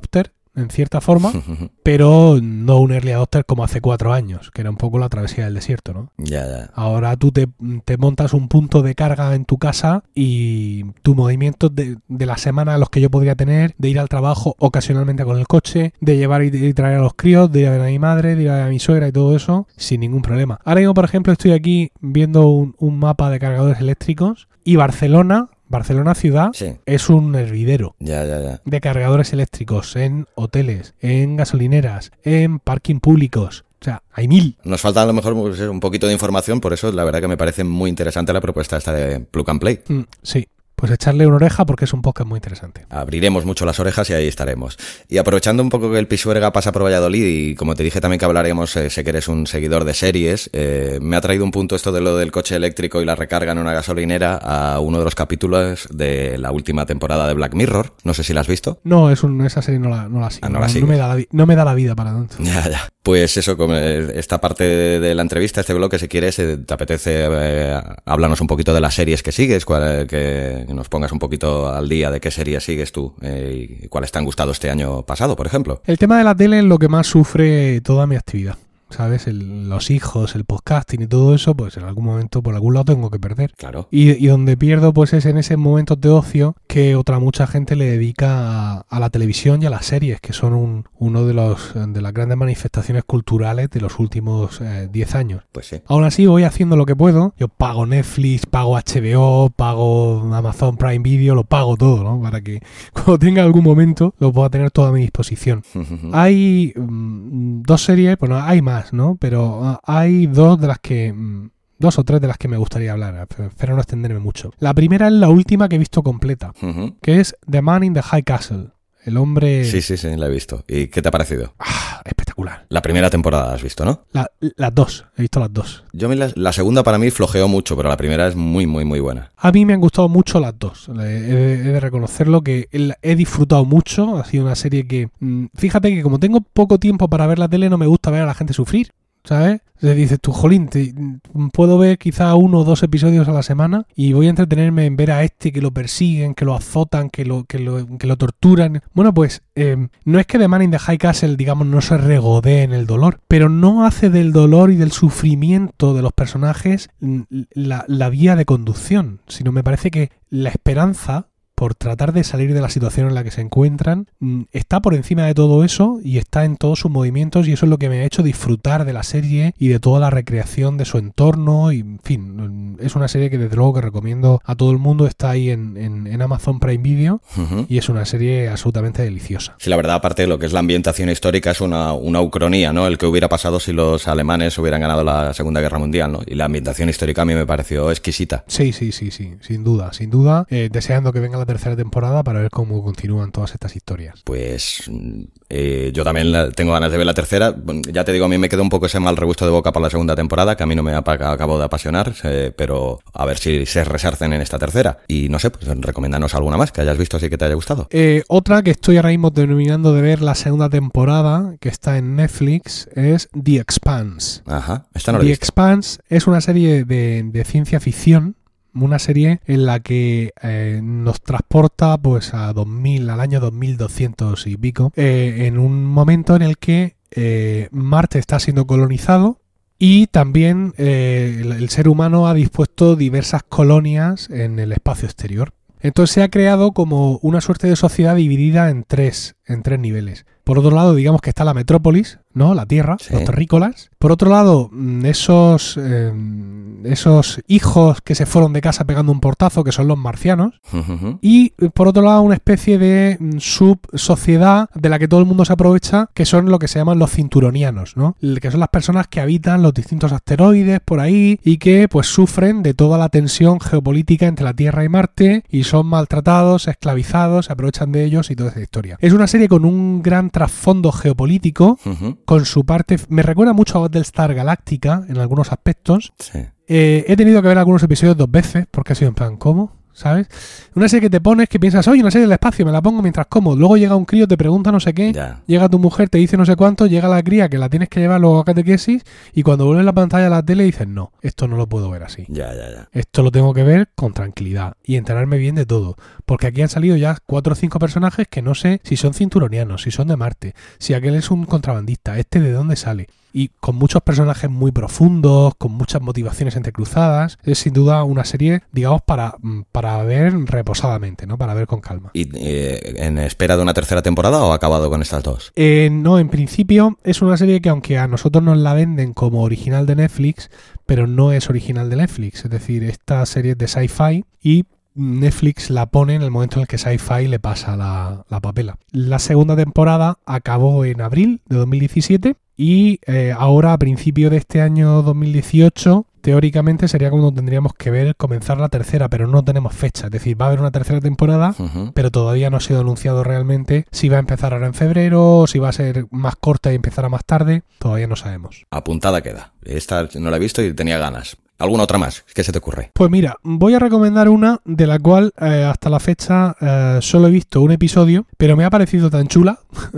en cierta forma, pero no un early adopter como hace cuatro años, que era un poco la travesía del desierto, ¿no? Ya, ya. Ahora tú te, te montas un punto de carga en tu casa y tu movimiento de, de la semana, los que yo podría tener, de ir al trabajo ocasionalmente con el coche, de llevar y, y traer a los críos, de ir a ver a mi madre, de ir a ver a mi suegra y todo eso, sin ningún problema. Ahora mismo, por ejemplo, estoy aquí viendo un, un mapa de cargadores eléctricos y Barcelona... Barcelona ciudad Sí. es un hervidero Ya, ya, ya. de cargadores eléctricos en hoteles, en gasolineras, en parking públicos. O sea, hay mil. Nos falta a lo mejor pues, un poquito de información, por eso la verdad que me parece muy interesante la propuesta esta de Plug and Play. Mm, sí. Pues echarle una oreja porque es un podcast muy interesante. Abriremos mucho las orejas y ahí estaremos. Y aprovechando un poco que el Pisuerga pasa por Valladolid y como te dije también que hablaríamos, eh, sé que eres un seguidor de series, eh, me ha traído un punto esto de lo del coche eléctrico y la recarga en una gasolinera a uno de los capítulos de la última temporada de Black Mirror. No sé si la has visto. No, es un, esa serie no la, no la sigo. Ah, no la no, sigues. me da la, vi- no me da la vida para tanto. Ya, ya. Pues eso, como eh, esta parte de, de la entrevista, este bloque, si quieres, eh, te apetece eh, háblanos un poquito de las series que sigues, cuál, que, que nos pongas un poquito al día de qué series sigues tú eh, y cuáles te han gustado este año pasado, por ejemplo. El tema de la tele es lo que más sufre toda mi actividad. ¿Sabes? El, los hijos, el podcasting y todo eso, pues en algún momento por algún lado tengo que perder. Claro. Y, y donde pierdo pues es en esos momentos de ocio que otra mucha gente le dedica a, a la televisión y a las series, que son un, uno de los de las grandes manifestaciones culturales de los últimos diez años. Pues sí. Aún así voy haciendo lo que puedo. Yo pago Netflix, pago H B O, pago Amazon Prime Video, lo pago todo, ¿no? Para que cuando tenga algún momento lo pueda tener todo a mi disposición. Hay mm, dos series, bueno, hay más, ¿no? Pero uh, hay dos de las que... Mm, dos o tres de las que me gustaría hablar, pero no extenderme mucho. La primera es la última que he visto completa, Uh-huh. que es The Man in the High Castle. El hombre... Sí, sí, sí, la he visto. ¿Y qué te ha parecido? Ah, espectacular. La primera temporada has visto, ¿no? La, las dos, he visto las dos. Yo me la, la segunda para mí flojeó mucho, pero la primera es muy, muy, muy buena. A mí me han gustado mucho las dos. He de, he de reconocerlo que he disfrutado mucho. Ha sido una serie que... Fíjate que como tengo poco tiempo para ver la tele, no me gusta ver a la gente sufrir, ¿sabes? Le dices tú, jolín, te, puedo ver quizá uno o dos episodios a la semana y voy a entretenerme en ver a este que lo persiguen, que lo azotan, que lo, que lo, que lo torturan. Bueno, pues eh, no es que The Man in the High Castle, digamos, no se regodee en el dolor, pero no hace del dolor y del sufrimiento de los personajes la, la vía de conducción, sino me parece que la esperanza por tratar de salir de la situación en la que se encuentran, está por encima de todo eso y está en todos sus movimientos, y eso es lo que me ha hecho disfrutar de la serie y de toda la recreación de su entorno. Y en fin, es una serie que desde luego que recomiendo a todo el mundo. Está ahí en, en, en Amazon Prime Video. Uh-huh. Y es una serie absolutamente deliciosa. Sí, la verdad, aparte de lo que es la ambientación histórica, es una, una ucronía, ¿no? El que hubiera pasado si los alemanes hubieran ganado la Segunda Guerra Mundial, ¿no? Y la ambientación histórica a mí me pareció exquisita. Sí, sí, sí, sí, sin duda, sin duda. Eh, deseando que venga la tercera temporada para ver cómo continúan todas estas historias. Pues eh, yo también la, tengo ganas de ver la tercera. Ya te digo, a mí me quedó un poco ese mal regusto de boca para la segunda temporada, que a mí no me acabó de apasionar, eh, pero a ver si se resarcen en esta tercera. Y no sé, pues recomiéndanos alguna más que hayas visto así que te haya gustado. Eh, otra que estoy ahora mismo terminando de ver la segunda temporada, que está en Netflix, es The Expanse. Ajá, esta no la he The visto. Expanse es una serie de, de ciencia ficción. Una serie en la que eh, nos transporta pues a dos mil, al año dos mil doscientos y pico, eh, en un momento en el que eh, Marte está siendo colonizado y también eh, el, el ser humano ha dispuesto diversas colonias en el espacio exterior. Entonces se ha creado como una suerte de sociedad dividida en tres, en tres niveles. Por otro lado, digamos que está la metrópolis, ¿no? La Tierra, sí. Los terrícolas. Por otro lado, esos eh, esos hijos que se fueron de casa pegando un portazo, que son los marcianos. Uh-huh. Y por otro lado, una especie de subsociedad de la que todo el mundo se aprovecha, que son lo que se llaman los cinturonianos, ¿no? Que son las personas que habitan los distintos asteroides por ahí y que pues sufren de toda la tensión geopolítica entre la Tierra y Marte y son maltratados, esclavizados, se aprovechan de ellos y toda esa historia. Es una serie con un gran trasfondo geopolítico, uh-huh. con su parte... Me recuerda mucho a Battlestar Galactica en algunos aspectos. Sí. Eh, he tenido que ver algunos episodios dos veces porque ha sido en plan, ¿cómo? ¿sabes? Una serie que te pones que piensas, oye, una serie del espacio, me la pongo mientras como. Luego llega un crío, te pregunta no sé qué, Ya. llega tu mujer, te dice no sé cuánto, llega la cría que la tienes que llevar luego a catequesis y cuando vuelves la pantalla a la tele dices, no, esto no lo puedo ver así. Ya, ya, ya. Esto lo tengo que ver con tranquilidad y enterarme bien de todo. Porque aquí han salido ya cuatro o cinco personajes que no sé si son cinturonianos, si son de Marte, si aquel es un contrabandista, este de dónde sale. Y con muchos personajes muy profundos, con muchas motivaciones entrecruzadas. Es sin duda una serie, digamos, para, para ver reposadamente, ¿no? Para ver con calma. ¿Y eh, en espera de una tercera temporada o ha acabado con estas dos? Eh, no, en principio es una serie que aunque a nosotros nos la venden como original de Netflix, pero no es original de Netflix. Es decir, esta serie es de Sci-Fi y Netflix la pone en el momento en el que Sci-Fi le pasa la, la papela. La segunda temporada acabó en abril de dos mil diecisiete y eh, ahora a principio de este año dos mil dieciocho teóricamente sería cuando tendríamos que ver comenzar la tercera, pero no tenemos fecha. Es decir, va a haber una tercera temporada, uh-huh. pero todavía no ha sido anunciado realmente si va a empezar ahora en febrero o si va a ser más corta y empezará más tarde. Todavía no sabemos. Apuntada queda. Esta no la he visto y tenía ganas. ¿Alguna otra más? ¿Qué se te ocurre? Pues mira, voy a recomendar una de la cual eh, hasta la fecha eh, solo he visto un episodio, pero me ha parecido tan chula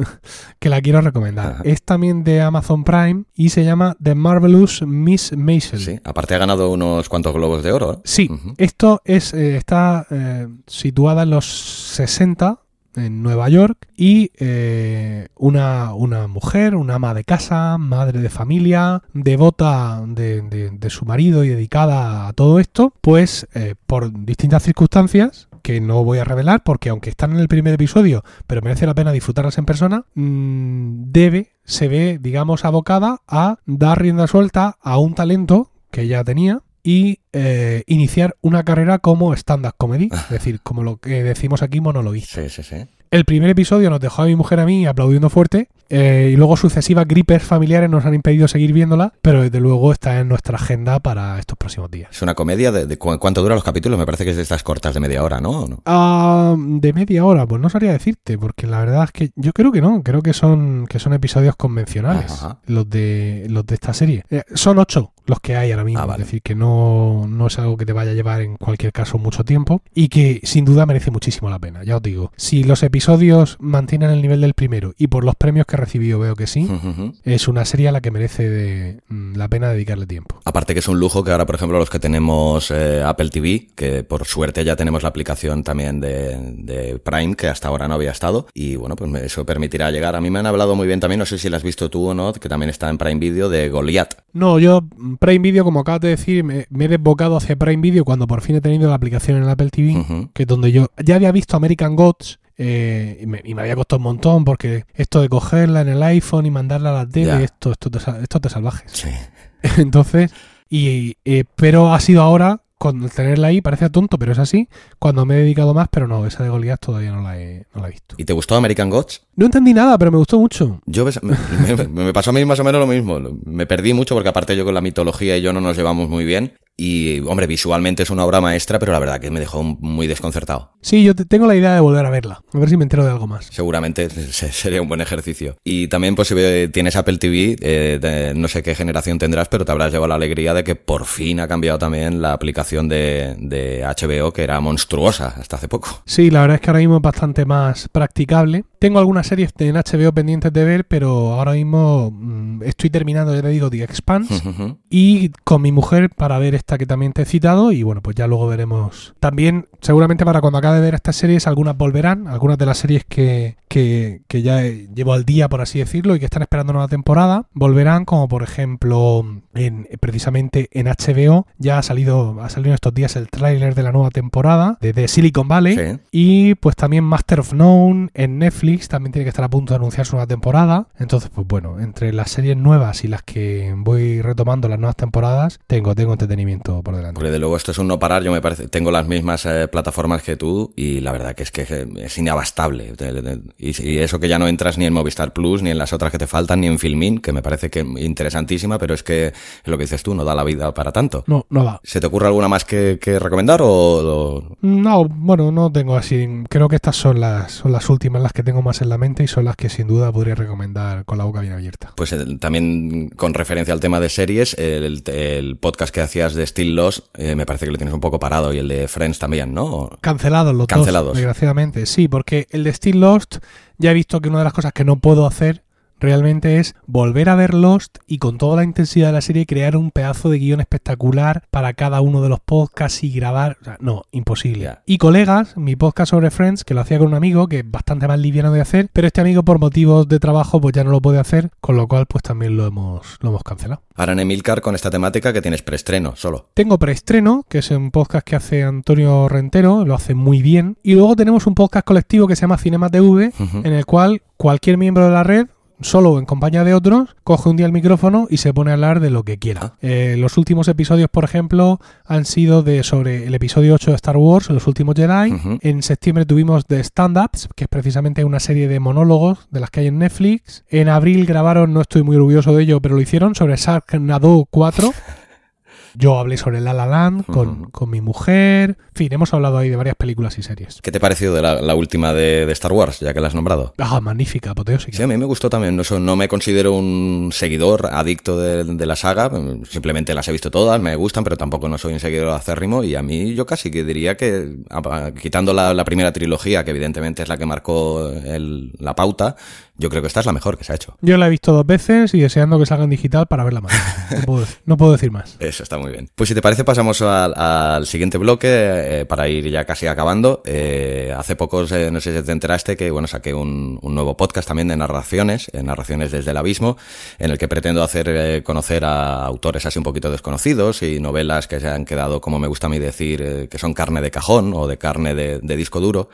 que la quiero recomendar. Ajá. Es también de Amazon Prime y se llama The Marvelous Miss Maisel. Sí, aparte ha ganado unos cuantos globos de oro. Sí, uh-huh. esto es eh, está eh, situada en los sesenta en Nueva York y eh, una, una mujer, una ama de casa, madre de familia, devota de, de, de su marido y dedicada a todo esto, pues eh, por distintas circunstancias que no voy a revelar porque aunque están en el primer episodio pero merece la pena disfrutarlas en persona, mmm, debe, se ve digamos abocada a dar rienda suelta a un talento que ella tenía y eh, iniciar una carrera como stand-up comedy, es decir, como lo que decimos aquí, monologuista. Sí, sí, sí. El primer episodio nos dejó a mi mujer a mí aplaudiendo fuerte eh, y luego sucesivas gripes familiares nos han impedido seguir viéndola, pero desde luego está en nuestra agenda para estos próximos días. Es una comedia de, de cu- ¿cuánto duran los capítulos? Me parece que es de estas cortas de media hora, ¿no? ¿No? Uh, de media hora, pues no sabría decirte, porque la verdad es que yo creo que no, creo que son que son episodios convencionales, ajá, los de los de esta serie. Eh, son ocho los que hay ahora mismo, ah, vale. Es decir, que no, no es algo que te vaya a llevar en cualquier caso mucho tiempo y que sin duda merece muchísimo la pena. Ya os digo, si los episodios mantienen el nivel del primero y por los premios que he recibido veo que sí, uh-huh. es una serie a la que merece de, la pena dedicarle tiempo. Aparte que es un lujo que ahora, por ejemplo, los que tenemos eh, Apple T V, que por suerte ya tenemos la aplicación también de, de Prime, que hasta ahora no había estado, y bueno, pues eso permitirá llegar. A mí me han hablado muy bien también, no sé si la has visto tú o no, que también está en Prime Video, de Goliath. No, yo Prime Video, como acabas de decir, me, me he desbocado hacia Prime Video cuando por fin he tenido la aplicación en el Apple T V, uh-huh. que es donde yo ya había visto American Gods, eh, y, me, y me había costado un montón porque esto de cogerla en el iPhone y mandarla a la tele, esto, esto, esto, esto te salvajes. Sí. Entonces, y eh, pero ha sido ahora, con tenerla ahí, parece tonto, pero es así, cuando me he dedicado más, pero no, esa de Goliath todavía no la he, no la he visto. ¿Y te gustó American Gods? No entendí nada, pero me gustó mucho. Yo me, me, me pasó a mí más o menos lo mismo. Me perdí mucho porque aparte yo con la mitología y yo no nos llevamos muy bien. Y, hombre, visualmente es una obra maestra, pero la verdad que me dejó muy desconcertado. Sí, yo tengo la idea de volver a verla. A ver si me entero de algo más. Seguramente sería un buen ejercicio. Y también, pues, si tienes Apple T V, eh, de, no sé qué generación tendrás, pero te habrás llevado la alegría de que por fin ha cambiado también la aplicación de, de H B O, que era monstruosa hasta hace poco. Sí, la verdad es que ahora mismo es bastante más practicable. Tengo algunas series en H B O pendientes de ver, pero ahora mismo mmm, estoy terminando, ya te digo, The Expanse, uh-huh. y con mi mujer para ver esta que también te he citado, y bueno, pues ya luego veremos. También, seguramente para cuando acabe de ver estas series, algunas volverán, algunas de las series que, que, que ya llevo al día, por así decirlo, y que están esperando nueva temporada, volverán, como por ejemplo, en, precisamente en H B O, ya ha salido, ha salido en estos días el tráiler de la nueva temporada de, de Silicon Valley, sí. Y pues también Master of None en Netflix, también tiene que estar a punto de anunciar su nueva temporada. Entonces, pues bueno, entre las series nuevas y las que voy retomando las nuevas temporadas, tengo, tengo entretenimiento por delante. Porque de luego esto es un no parar. Yo me parece, tengo las mismas eh, plataformas que tú y la verdad que es que es inabastable. Y, y eso que ya no entras ni en Movistar Plus, ni en las otras que te faltan, ni en Filmin, que me parece que interesantísima, pero es que es lo que dices tú, no da la vida para tanto. No, no da. ¿Se te ocurre alguna más que, que recomendar o, o...? No, bueno, no tengo así. Creo que estas son las, son las últimas, las que tengo tengo más en la mente y son las que sin duda podría recomendar con la boca bien abierta. Pues eh, también con referencia al tema de series, el, el podcast que hacías de Still Lost, eh, me parece que lo tienes un poco parado, y el de Friends también, ¿no? Cancelados los Cancelados. dos, desgraciadamente. Sí, porque el de Still Lost ya he visto que una de las cosas que no puedo hacer realmente es volver a ver Lost y con toda la intensidad de la serie crear un pedazo de guión espectacular para cada uno de los podcasts y grabar. O sea, no, imposible. Yeah. Y Colegas, mi podcast sobre Friends, que lo hacía con un amigo que es bastante más liviano de hacer, pero este amigo por motivos de trabajo pues ya no lo puede hacer, con lo cual pues también lo hemos, lo hemos cancelado. Ahora en Emilcar con esta temática que tienes preestreno solo. Tengo preestreno, que es un podcast que hace Antonio Rentero, lo hace muy bien, y luego tenemos un podcast colectivo que se llama Cinema T V, uh-huh. en el cual cualquier miembro de la red, solo o en compañía de otros, coge un día el micrófono y se pone a hablar de lo que quiera. Ah. Eh, los últimos episodios, por ejemplo, han sido de sobre el episodio ocho de Star Wars, Los Últimos Jedi. Uh-huh. En septiembre tuvimos The Stand-Ups, que es precisamente una serie de monólogos de las que hay en Netflix. En abril grabaron, no estoy muy orgulloso de ello, pero lo hicieron, sobre Sharknado cuatro. Yo hablé sobre La La Land con, uh-huh. con mi mujer. En fin, hemos hablado ahí de varias películas y series. ¿Qué te ha parecido de la, la última de, de Star Wars, ya que la has nombrado? Ah, magnífica, apoteósica. Sí, a mí me gustó también. No, no me considero un seguidor adicto de, de la saga. Simplemente las he visto todas, me gustan, pero tampoco no soy un seguidor acérrimo. Y a mí yo casi que diría que, quitando la, la primera trilogía, que evidentemente es la que marcó el, la pauta, yo creo que esta es la mejor que se ha hecho. Yo la he visto dos veces y deseando que salga en digital para verla más. No puedo, no puedo decir más. Eso está muy bien. Pues si te parece pasamos al, al siguiente bloque eh, para ir ya casi acabando. Eh, hace poco, eh, no sé si te enteraste, que bueno saqué un, un nuevo podcast también de narraciones, eh, narraciones desde el abismo, en el que pretendo hacer eh, conocer a autores así un poquito desconocidos y novelas que se han quedado, como me gusta a mí decir, eh, que son carne de cajón o de carne de, de disco duro.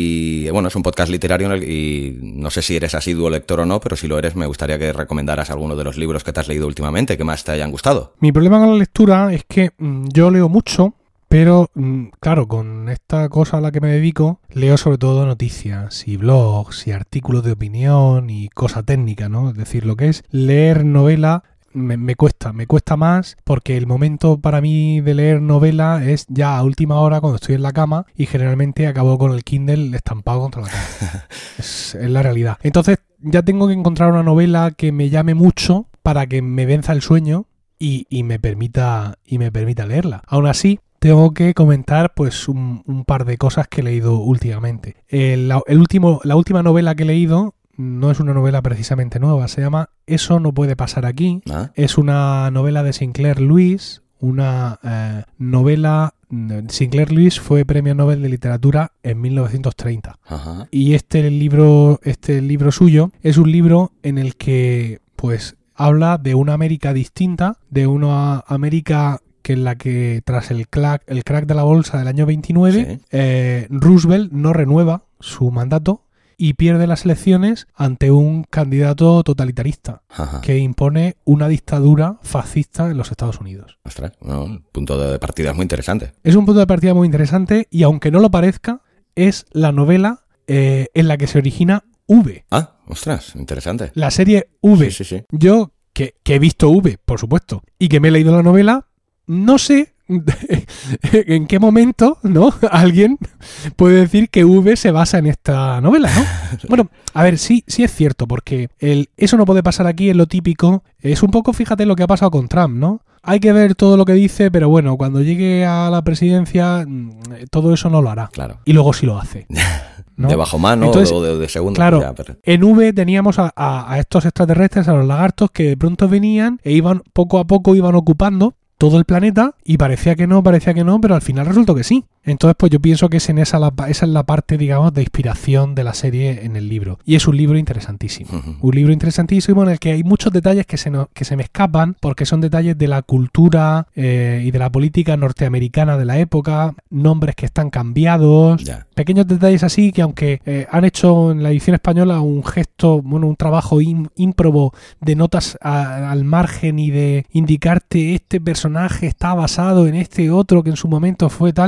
Y bueno, es un podcast literario en el, y no sé si eres asiduo lector o no, pero si lo eres me gustaría que recomendaras alguno de los libros que te has leído últimamente, que más te hayan gustado. Mi problema con la lectura es que mmm, yo leo mucho, pero mmm, claro, con esta cosa a la que me dedico, leo sobre todo noticias y blogs y artículos de opinión y cosa técnica, ¿no? Es decir, lo que es leer novela me, me cuesta, me cuesta más porque el momento para mí de leer novela es ya a última hora cuando estoy en la cama y generalmente acabo con el Kindle estampado contra la cama. es, es la realidad. Entonces ya tengo que encontrar una novela que me llame mucho para que me venza el sueño y, y me permita y me permita leerla. Aún así, tengo que comentar pues un, un par de cosas que he leído últimamente. El, el último, la última novela que he leído no es una novela precisamente nueva, se llama Eso no puede pasar aquí. ¿Ah? Es una novela de Sinclair Lewis, una eh, novela... Sinclair Lewis fue premio Nobel de Literatura en mil novecientos treinta. Ajá. Y este libro, este libro suyo es un libro en el que pues habla de una América distinta, de una América que en la que tras el crack, el crack de la bolsa del año veintinueve, sí. eh, Roosevelt no renueva su mandato y pierde las elecciones ante un candidato totalitarista. Ajá. Que impone una dictadura fascista en los Estados Unidos. Ostras, no, un punto de partida muy interesante. Es un punto de partida muy interesante y aunque no lo parezca, es la novela eh, en la que se origina V. Ah, ostras, interesante. La serie V. Sí, sí, sí. Yo, que, que he visto V, por supuesto, y que me he leído la novela, no sé en qué momento, ¿no? Alguien puede decir que V se basa en esta novela, ¿no? Bueno, a ver, sí, sí es cierto, porque el eso no puede pasar aquí es lo típico. Es un poco, fíjate lo que ha pasado con Trump, ¿no? Hay que ver todo lo que dice, pero bueno, cuando llegue a la presidencia, todo eso no lo hará. Claro. Y luego sí lo hace, ¿no? De bajo mano. Entonces, o de, de segundo. Claro, ya, pero... en V teníamos a, a, a estos extraterrestres, a los lagartos, que de pronto venían e iban, poco a poco iban ocupando todo el planeta y parecía que no, parecía que no, pero al final resultó que sí. Entonces, pues yo pienso que es en esa, la, esa es la parte, digamos, de inspiración de la serie en el libro. Y es un libro interesantísimo. Uh-huh. Un libro interesantísimo en el que hay muchos detalles que se, no, que se me escapan porque son detalles de la cultura eh, y de la política norteamericana de la época, nombres que están cambiados, yeah. Pequeños detalles así que aunque eh, han hecho en la edición española un gesto, bueno, un trabajo in, ímprobo de notas a, al margen y de indicarte este personaje está basado en este otro que en su momento fue tal, pero, pero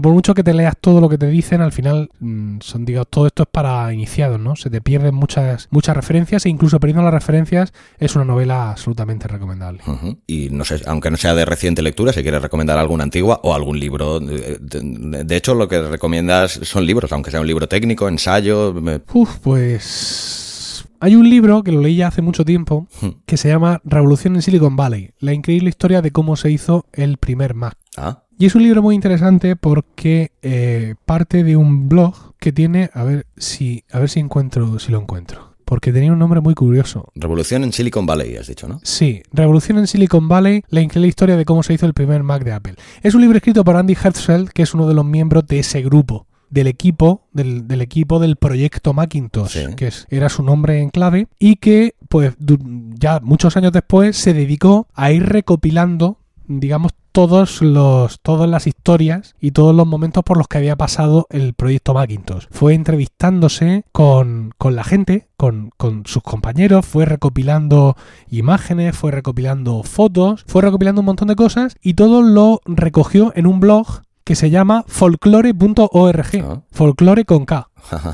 por mucho que te leas todo lo que te dicen, al final mmm, son, digamos, todo esto es para iniciados, ¿no? Se te pierden muchas muchas referencias e incluso perdiendo las referencias es una novela absolutamente recomendable. Uh-huh. Y no sé, aunque no sea de reciente lectura, si quieres recomendar alguna antigua o algún libro. De, de, de hecho, lo que recomiendas son libros, aunque sea un libro técnico, ensayo. Me... Uf, pues... Hay un libro que lo leí ya hace mucho tiempo que se llama Revolución en Silicon Valley, la increíble historia de cómo se hizo el primer Mac. Ah. Y es un libro muy interesante porque eh, parte de un blog que tiene, a ver si, a ver si encuentro, si lo encuentro. Porque tenía un nombre muy curioso. Revolución en Silicon Valley, has dicho, ¿no? Sí, Revolución en Silicon Valley, la increíble historia de cómo se hizo el primer Mac de Apple. Es un libro escrito por Andy Hertzfeld, que es uno de los miembros de ese grupo. Del equipo, del, del equipo del proyecto Macintosh, sí. que es, era su nombre en clave, y que pues ya muchos años después se dedicó a ir recopilando, digamos, todos los, todas las historias y todos los momentos por los que había pasado el proyecto Macintosh. Fue entrevistándose con, con la gente, con, con sus compañeros, fue recopilando imágenes, fue recopilando fotos, fue recopilando un montón de cosas y todo lo recogió en un blog que se llama folklore punto org, oh. folklore con K.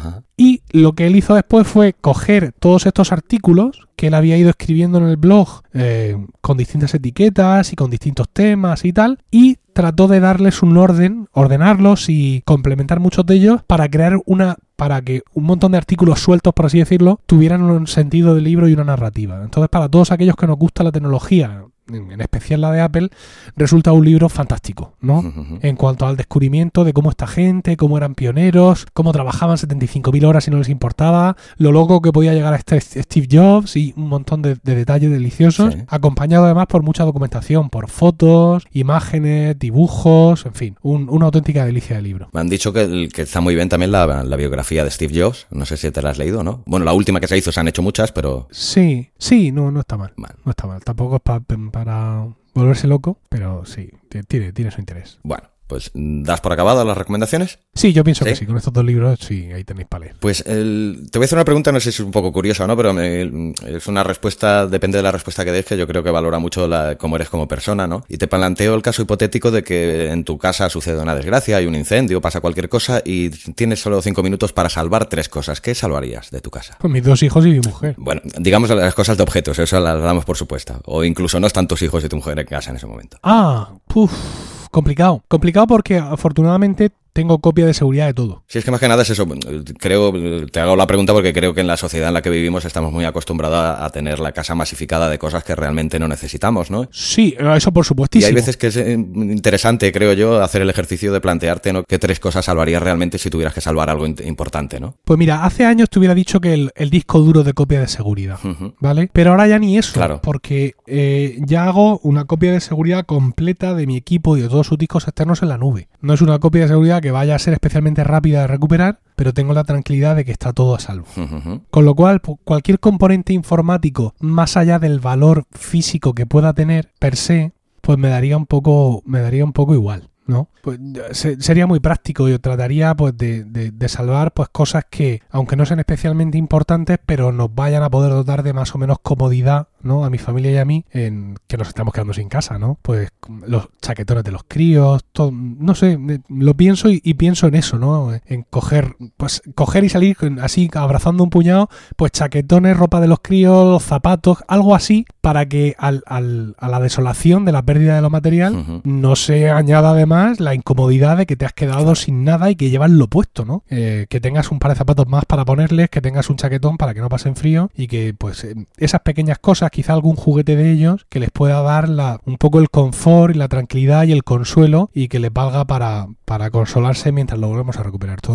Y lo que él hizo después fue coger todos estos artículos que él había ido escribiendo en el blog eh, con distintas etiquetas y con distintos temas y tal, y trató de darles un orden, ordenarlos y complementar muchos de ellos para crear una, para que un montón de artículos sueltos, por así decirlo, tuvieran un sentido de libro y una narrativa. Entonces, para todos aquellos que nos gusta la tecnología, en especial la de Apple, resulta un libro fantástico, ¿no? Uh-huh. En cuanto al descubrimiento de cómo esta gente, cómo eran pioneros, cómo trabajaban setenta y cinco mil horas y no les importaba, lo loco que podía llegar a este Steve Jobs y un montón de, de detalles deliciosos, sí. acompañado además por mucha documentación, por fotos, imágenes, dibujos, en fin, un, una auténtica delicia de libro. Me han dicho que, que está muy bien también la, la biografía de Steve Jobs, no sé si te la has leído, ¿no? Bueno, la última que se hizo, se han hecho muchas, pero... Sí, sí, no, no está mal, mal. no está mal, tampoco es para... Pa para volverse loco, pero sí, tiene, tiene su interés. Bueno, pues ¿das por acabadas las recomendaciones? Sí, yo pienso ¿Sí? que sí, con estos dos libros sí, ahí tenéis para leer. Pues el, te voy a hacer una pregunta, no sé si es un poco curiosa o no, pero me, es una respuesta, depende de la respuesta que des, que yo creo que valora mucho la, cómo eres como persona, ¿no? Y te planteo el caso hipotético de que en tu casa sucede una desgracia, hay un incendio, pasa cualquier cosa y tienes solo cinco minutos para salvar tres cosas. ¿Qué salvarías de tu casa? Pues mis dos hijos y mi mujer. Bueno, digamos las cosas de objetos, eso las damos por supuesto. O incluso no están tus hijos y tu mujer en casa en ese momento. Ah, puf. Complicado. Complicado porque afortunadamente tengo copia de seguridad de todo. Sí, es que más que nada es eso. Creo, te hago la pregunta porque creo que en la sociedad en la que vivimos estamos muy acostumbrados a tener la casa masificada de cosas que realmente no necesitamos, ¿no? Sí, eso por supuestísimo. Y hay veces que es interesante, creo yo, hacer el ejercicio de plantearte, ¿no?, qué tres cosas salvarías realmente si tuvieras que salvar algo importante, ¿no? Pues mira, hace años te hubiera dicho que el, el disco duro de copia de seguridad, uh-huh. ¿vale? Pero ahora ya ni eso, claro. porque eh, ya hago una copia de seguridad completa de mi equipo y de todos sus discos externos en la nube. No es una copia de seguridad que vaya a ser especialmente rápida de recuperar, pero tengo la tranquilidad de que está todo a salvo. Uh-huh. Con lo cual, cualquier componente informático, más allá del valor físico que pueda tener per se, pues me daría un poco, me daría un poco igual, ¿no? Pues se, sería muy práctico. Yo trataría pues de, de, de salvar pues cosas que, aunque no sean especialmente importantes, pero nos vayan a poder dotar de más o menos comodidad, ¿no?, a mi familia y a mí, en que nos estamos quedando sin casa, ¿no? Pues los chaquetones de los críos, todo, no sé, lo pienso y, y pienso en eso, ¿no? En coger, pues coger y salir así abrazando un puñado, pues chaquetones, ropa de los críos, zapatos, algo así, para que al, al, a la desolación de la pérdida de lo material uh-huh. no se añada además la incomodidad de que te has quedado sin nada y que llevas lo puesto, ¿no? Eh, que tengas un par de zapatos más para ponerles, que tengas un chaquetón para que no pasen frío y que pues eh, esas pequeñas cosas, quizá algún juguete de ellos que les pueda dar la, un poco el confort y la tranquilidad y el consuelo y que les valga para, para consolarse mientras lo volvemos a recuperar todo.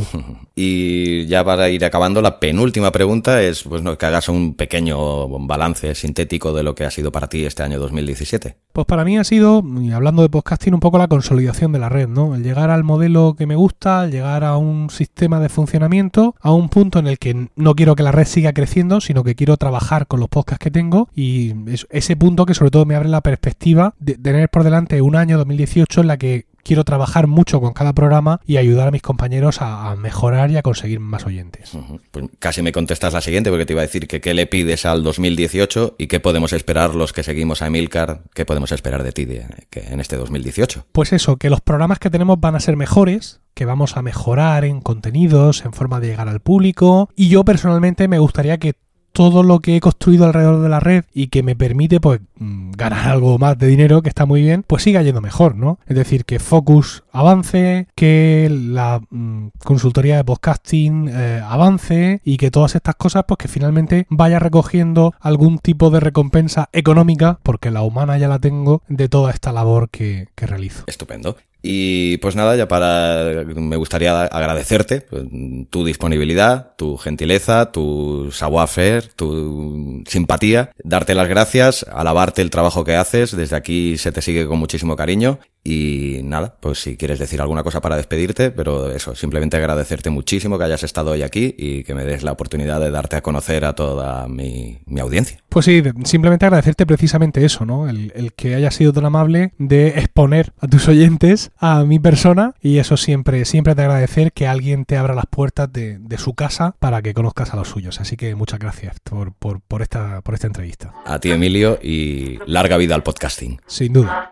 Y ya para ir acabando, la penúltima pregunta es pues no, que hagas un pequeño balance sintético de lo que ha sido para ti este año dos mil diecisiete. Pues para mí ha sido, y hablando de podcasting, un poco la consolidación de la red, ¿no? El llegar al modelo que me gusta, el llegar a un sistema de funcionamiento, a un punto en el que no quiero que la red siga creciendo, sino que quiero trabajar con los podcasts que tengo, y ese punto que sobre todo me abre la perspectiva de tener por delante un año dos mil dieciocho en la que quiero trabajar mucho con cada programa y ayudar a mis compañeros a, a mejorar y a conseguir más oyentes. Uh-huh. Pues casi me contestas la siguiente, porque te iba a decir que qué le pides al dos mil dieciocho y qué podemos esperar los que seguimos a Emilcar, qué podemos esperar de ti de, que en este dos mil dieciocho. Pues eso, que los programas que tenemos van a ser mejores, que vamos a mejorar en contenidos, en forma de llegar al público, y yo personalmente me gustaría que todo lo que he construido alrededor de la red y que me permite pues ganar algo más de dinero, que está muy bien, pues siga yendo mejor, ¿no? Es decir, que Focus avance, que la mm, consultoría de podcasting eh, avance y que todas estas cosas pues que finalmente vaya recogiendo algún tipo de recompensa económica, porque la humana ya la tengo, de toda esta labor que, que realizo. Estupendo. Y pues nada, ya para me gustaría agradecerte pues, tu disponibilidad, tu gentileza, tu savoir-faire, tu simpatía, darte las gracias, alabarte el trabajo que haces, desde aquí se te sigue con muchísimo cariño y nada, pues si quieres decir alguna cosa para despedirte, pero eso, simplemente agradecerte muchísimo que hayas estado hoy aquí y que me des la oportunidad de darte a conocer a toda mi, mi audiencia. Pues sí, simplemente agradecerte precisamente eso, ¿no? El, el que hayas sido tan amable de exponer a tus oyentes a mi persona, y eso siempre, siempre te agradecer que alguien te abra las puertas de, de su casa para que conozcas a los suyos. Así que muchas gracias por, por, por, esta, por esta entrevista. A ti, Emilio, y larga vida al podcasting. Sin duda.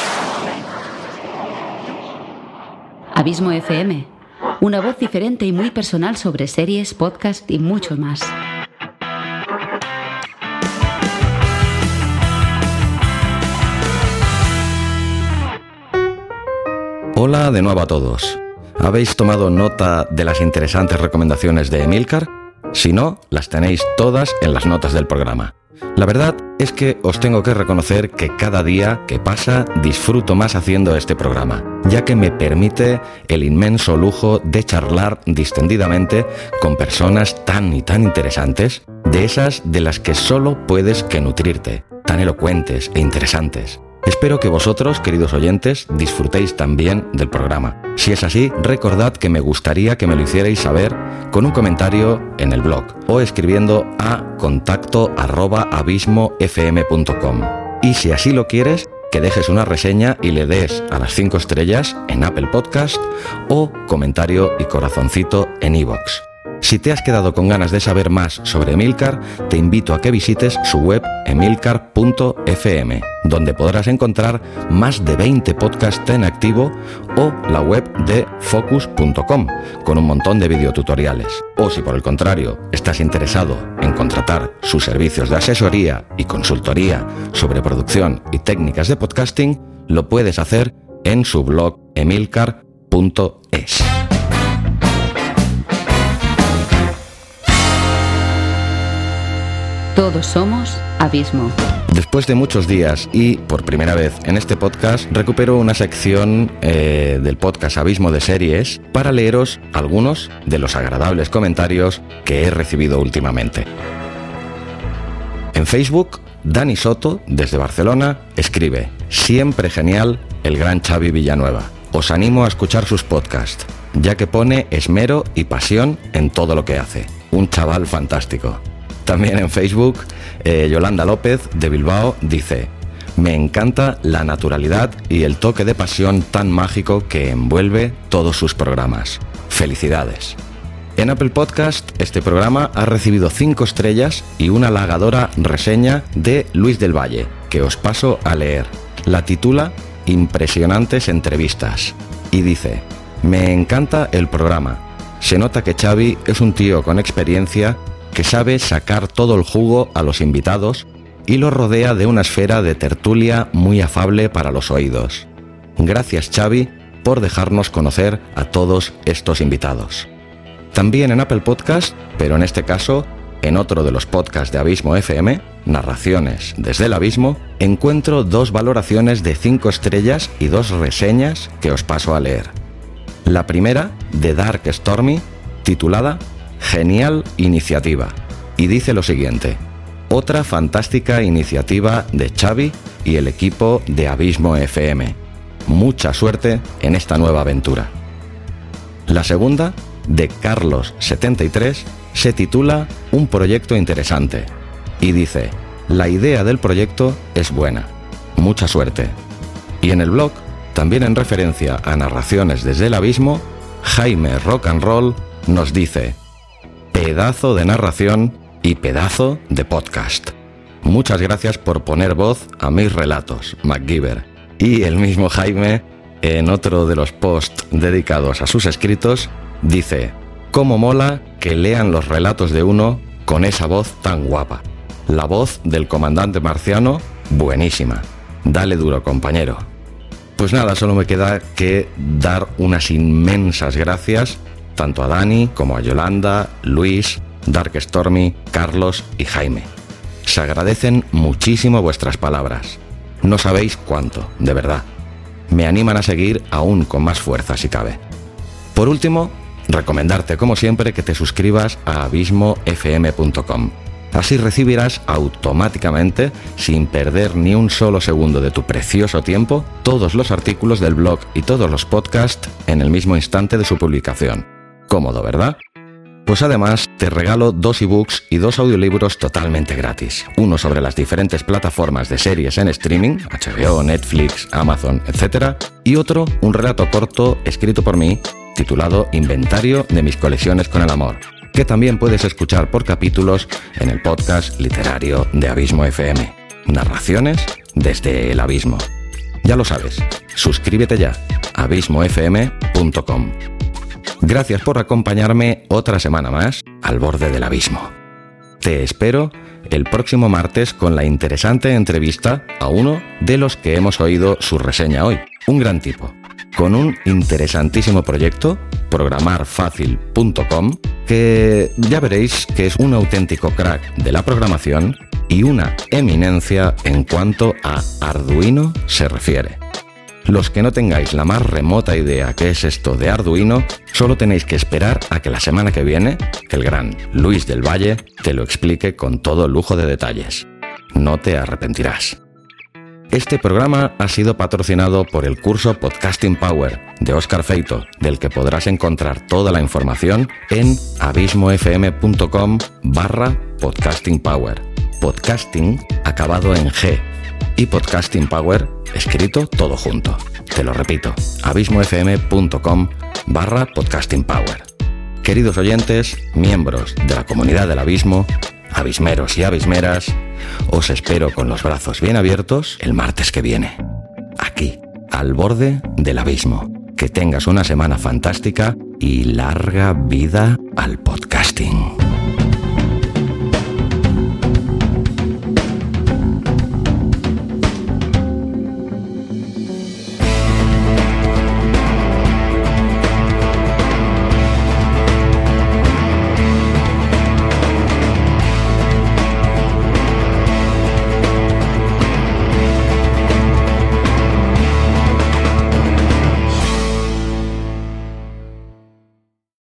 Abismo F M, una voz diferente y muy personal sobre series, podcast y mucho más. Hola de nuevo a todos. ¿Habéis tomado nota de las interesantes recomendaciones de Emilcar? Si no, las tenéis todas en las notas del programa. La verdad es que os tengo que reconocer que cada día que pasa disfruto más haciendo este programa, ya que me permite el inmenso lujo de charlar distendidamente con personas tan y tan interesantes, de esas de las que solo puedes que nutrirte, tan elocuentes e interesantes. Espero que vosotros, queridos oyentes, disfrutéis también del programa. Si es así, recordad que me gustaría que me lo hicierais saber con un comentario en el blog o escribiendo a contacto arroba abismo f m punto com. Y si así lo quieres, que dejes una reseña y le des a las cinco estrellas en Apple Podcast o comentario y corazoncito en iVoox. Si te has quedado con ganas de saber más sobre Emilcar, te invito a que visites su web emilcar punto f m, donde podrás encontrar más de veinte podcasts en activo, o la web de focus punto com, con un montón de videotutoriales. O si por el contrario estás interesado en contratar sus servicios de asesoría y consultoría sobre producción y técnicas de podcasting, lo puedes hacer en su blog emilcar punto es. Todos somos Abismo. Después de muchos días y por primera vez en este podcast, recupero una sección eh, del podcast Abismo de Series para leeros algunos de los agradables comentarios que he recibido últimamente. En Facebook, Dani Soto, desde Barcelona, escribe: siempre genial el gran Xavi Villanueva. Os animo a escuchar sus podcasts, ya que pone esmero y pasión en todo lo que hace. Un chaval fantástico. También en Facebook, eh, Yolanda López, de Bilbao, dice: me encanta la naturalidad y el toque de pasión tan mágico que envuelve todos sus programas. Felicidades. En Apple Podcast, este programa ha recibido cinco estrellas y una halagadora reseña de Luis del Valle, que os paso a leer. La titula Impresionantes entrevistas y dice: me encanta el programa. Se nota que Xavi es un tío con experiencia que sabe sacar todo el jugo a los invitados y los rodea de una esfera de tertulia muy afable para los oídos. Gracias, Xavi, por dejarnos conocer a todos estos invitados. También en Apple Podcast, pero en este caso en otro de los podcasts de Abismo F M, Narraciones desde el Abismo, encuentro dos valoraciones de cinco estrellas y dos reseñas que os paso a leer. La primera, de Dark Stormy, titulada Genial iniciativa, y dice lo siguiente: otra fantástica iniciativa de Xavi y el equipo de Abismo F M. Mucha suerte en esta nueva aventura. La segunda, de Carlos setenta y tres, se titula Un proyecto interesante y dice: la idea del proyecto es buena. Mucha suerte. Y en el blog También en referencia a narraciones desde el abismo, Jaime Rock and Roll nos dice: pedazo de narración y pedazo de podcast. Muchas gracias por poner voz a mis relatos, MacGyver. Y el mismo Jaime, en otro de los posts dedicados a sus escritos, dice: cómo mola que lean los relatos de uno con esa voz tan guapa. La voz del comandante marciano, buenísima. Dale duro, compañero. Pues nada, solo me queda que dar unas inmensas gracias tanto a Dani como a Yolanda, Luis, Dark Stormy, Carlos y Jaime. Se agradecen muchísimo vuestras palabras. No sabéis cuánto, de verdad. Me animan a seguir aún con más fuerza si cabe. Por último, recomendarte como siempre que te suscribas a abismo f m punto com. Así recibirás automáticamente, sin perder ni un solo segundo de tu precioso tiempo, todos los artículos del blog y todos los podcasts en el mismo instante de su publicación. Cómodo, ¿verdad? Pues además te regalo dos ebooks y dos audiolibros totalmente gratis. Uno sobre las diferentes plataformas de series en streaming, H B O, Netflix, Amazon, etcétera. Y otro, un relato corto escrito por mí, titulado Inventario de mis colecciones con el amor, que también puedes escuchar por capítulos en el podcast literario de Abismo F M. Narraciones desde el abismo. Ya lo sabes, suscríbete ya, abismo f m punto com. Gracias por acompañarme otra semana más al borde del abismo. Te espero el próximo martes con la interesante entrevista a uno de los que hemos oído su reseña hoy. Un gran tipo, con un interesantísimo proyecto, programar fácil punto com, que ya veréis que es un auténtico crack de la programación y una eminencia en cuanto a Arduino se refiere. Los que no tengáis la más remota idea qué es esto de Arduino, solo tenéis que esperar a que la semana que viene, que el gran Luis del Valle te lo explique con todo lujo de detalles. No te arrepentirás. Este programa ha sido patrocinado por el curso Podcasting Power de Óscar Feito, del que podrás encontrar toda la información en abismo f m punto com barra podcasting power. Podcasting acabado en G y Podcasting Power escrito todo junto. Te lo repito, abismo f m punto com barra podcasting power. Queridos oyentes, miembros de la comunidad del abismo, abismeros y abismeras, os espero con los brazos bien abiertos el martes que viene, aquí, al borde del abismo. Que tengas una semana fantástica y larga vida al podcasting.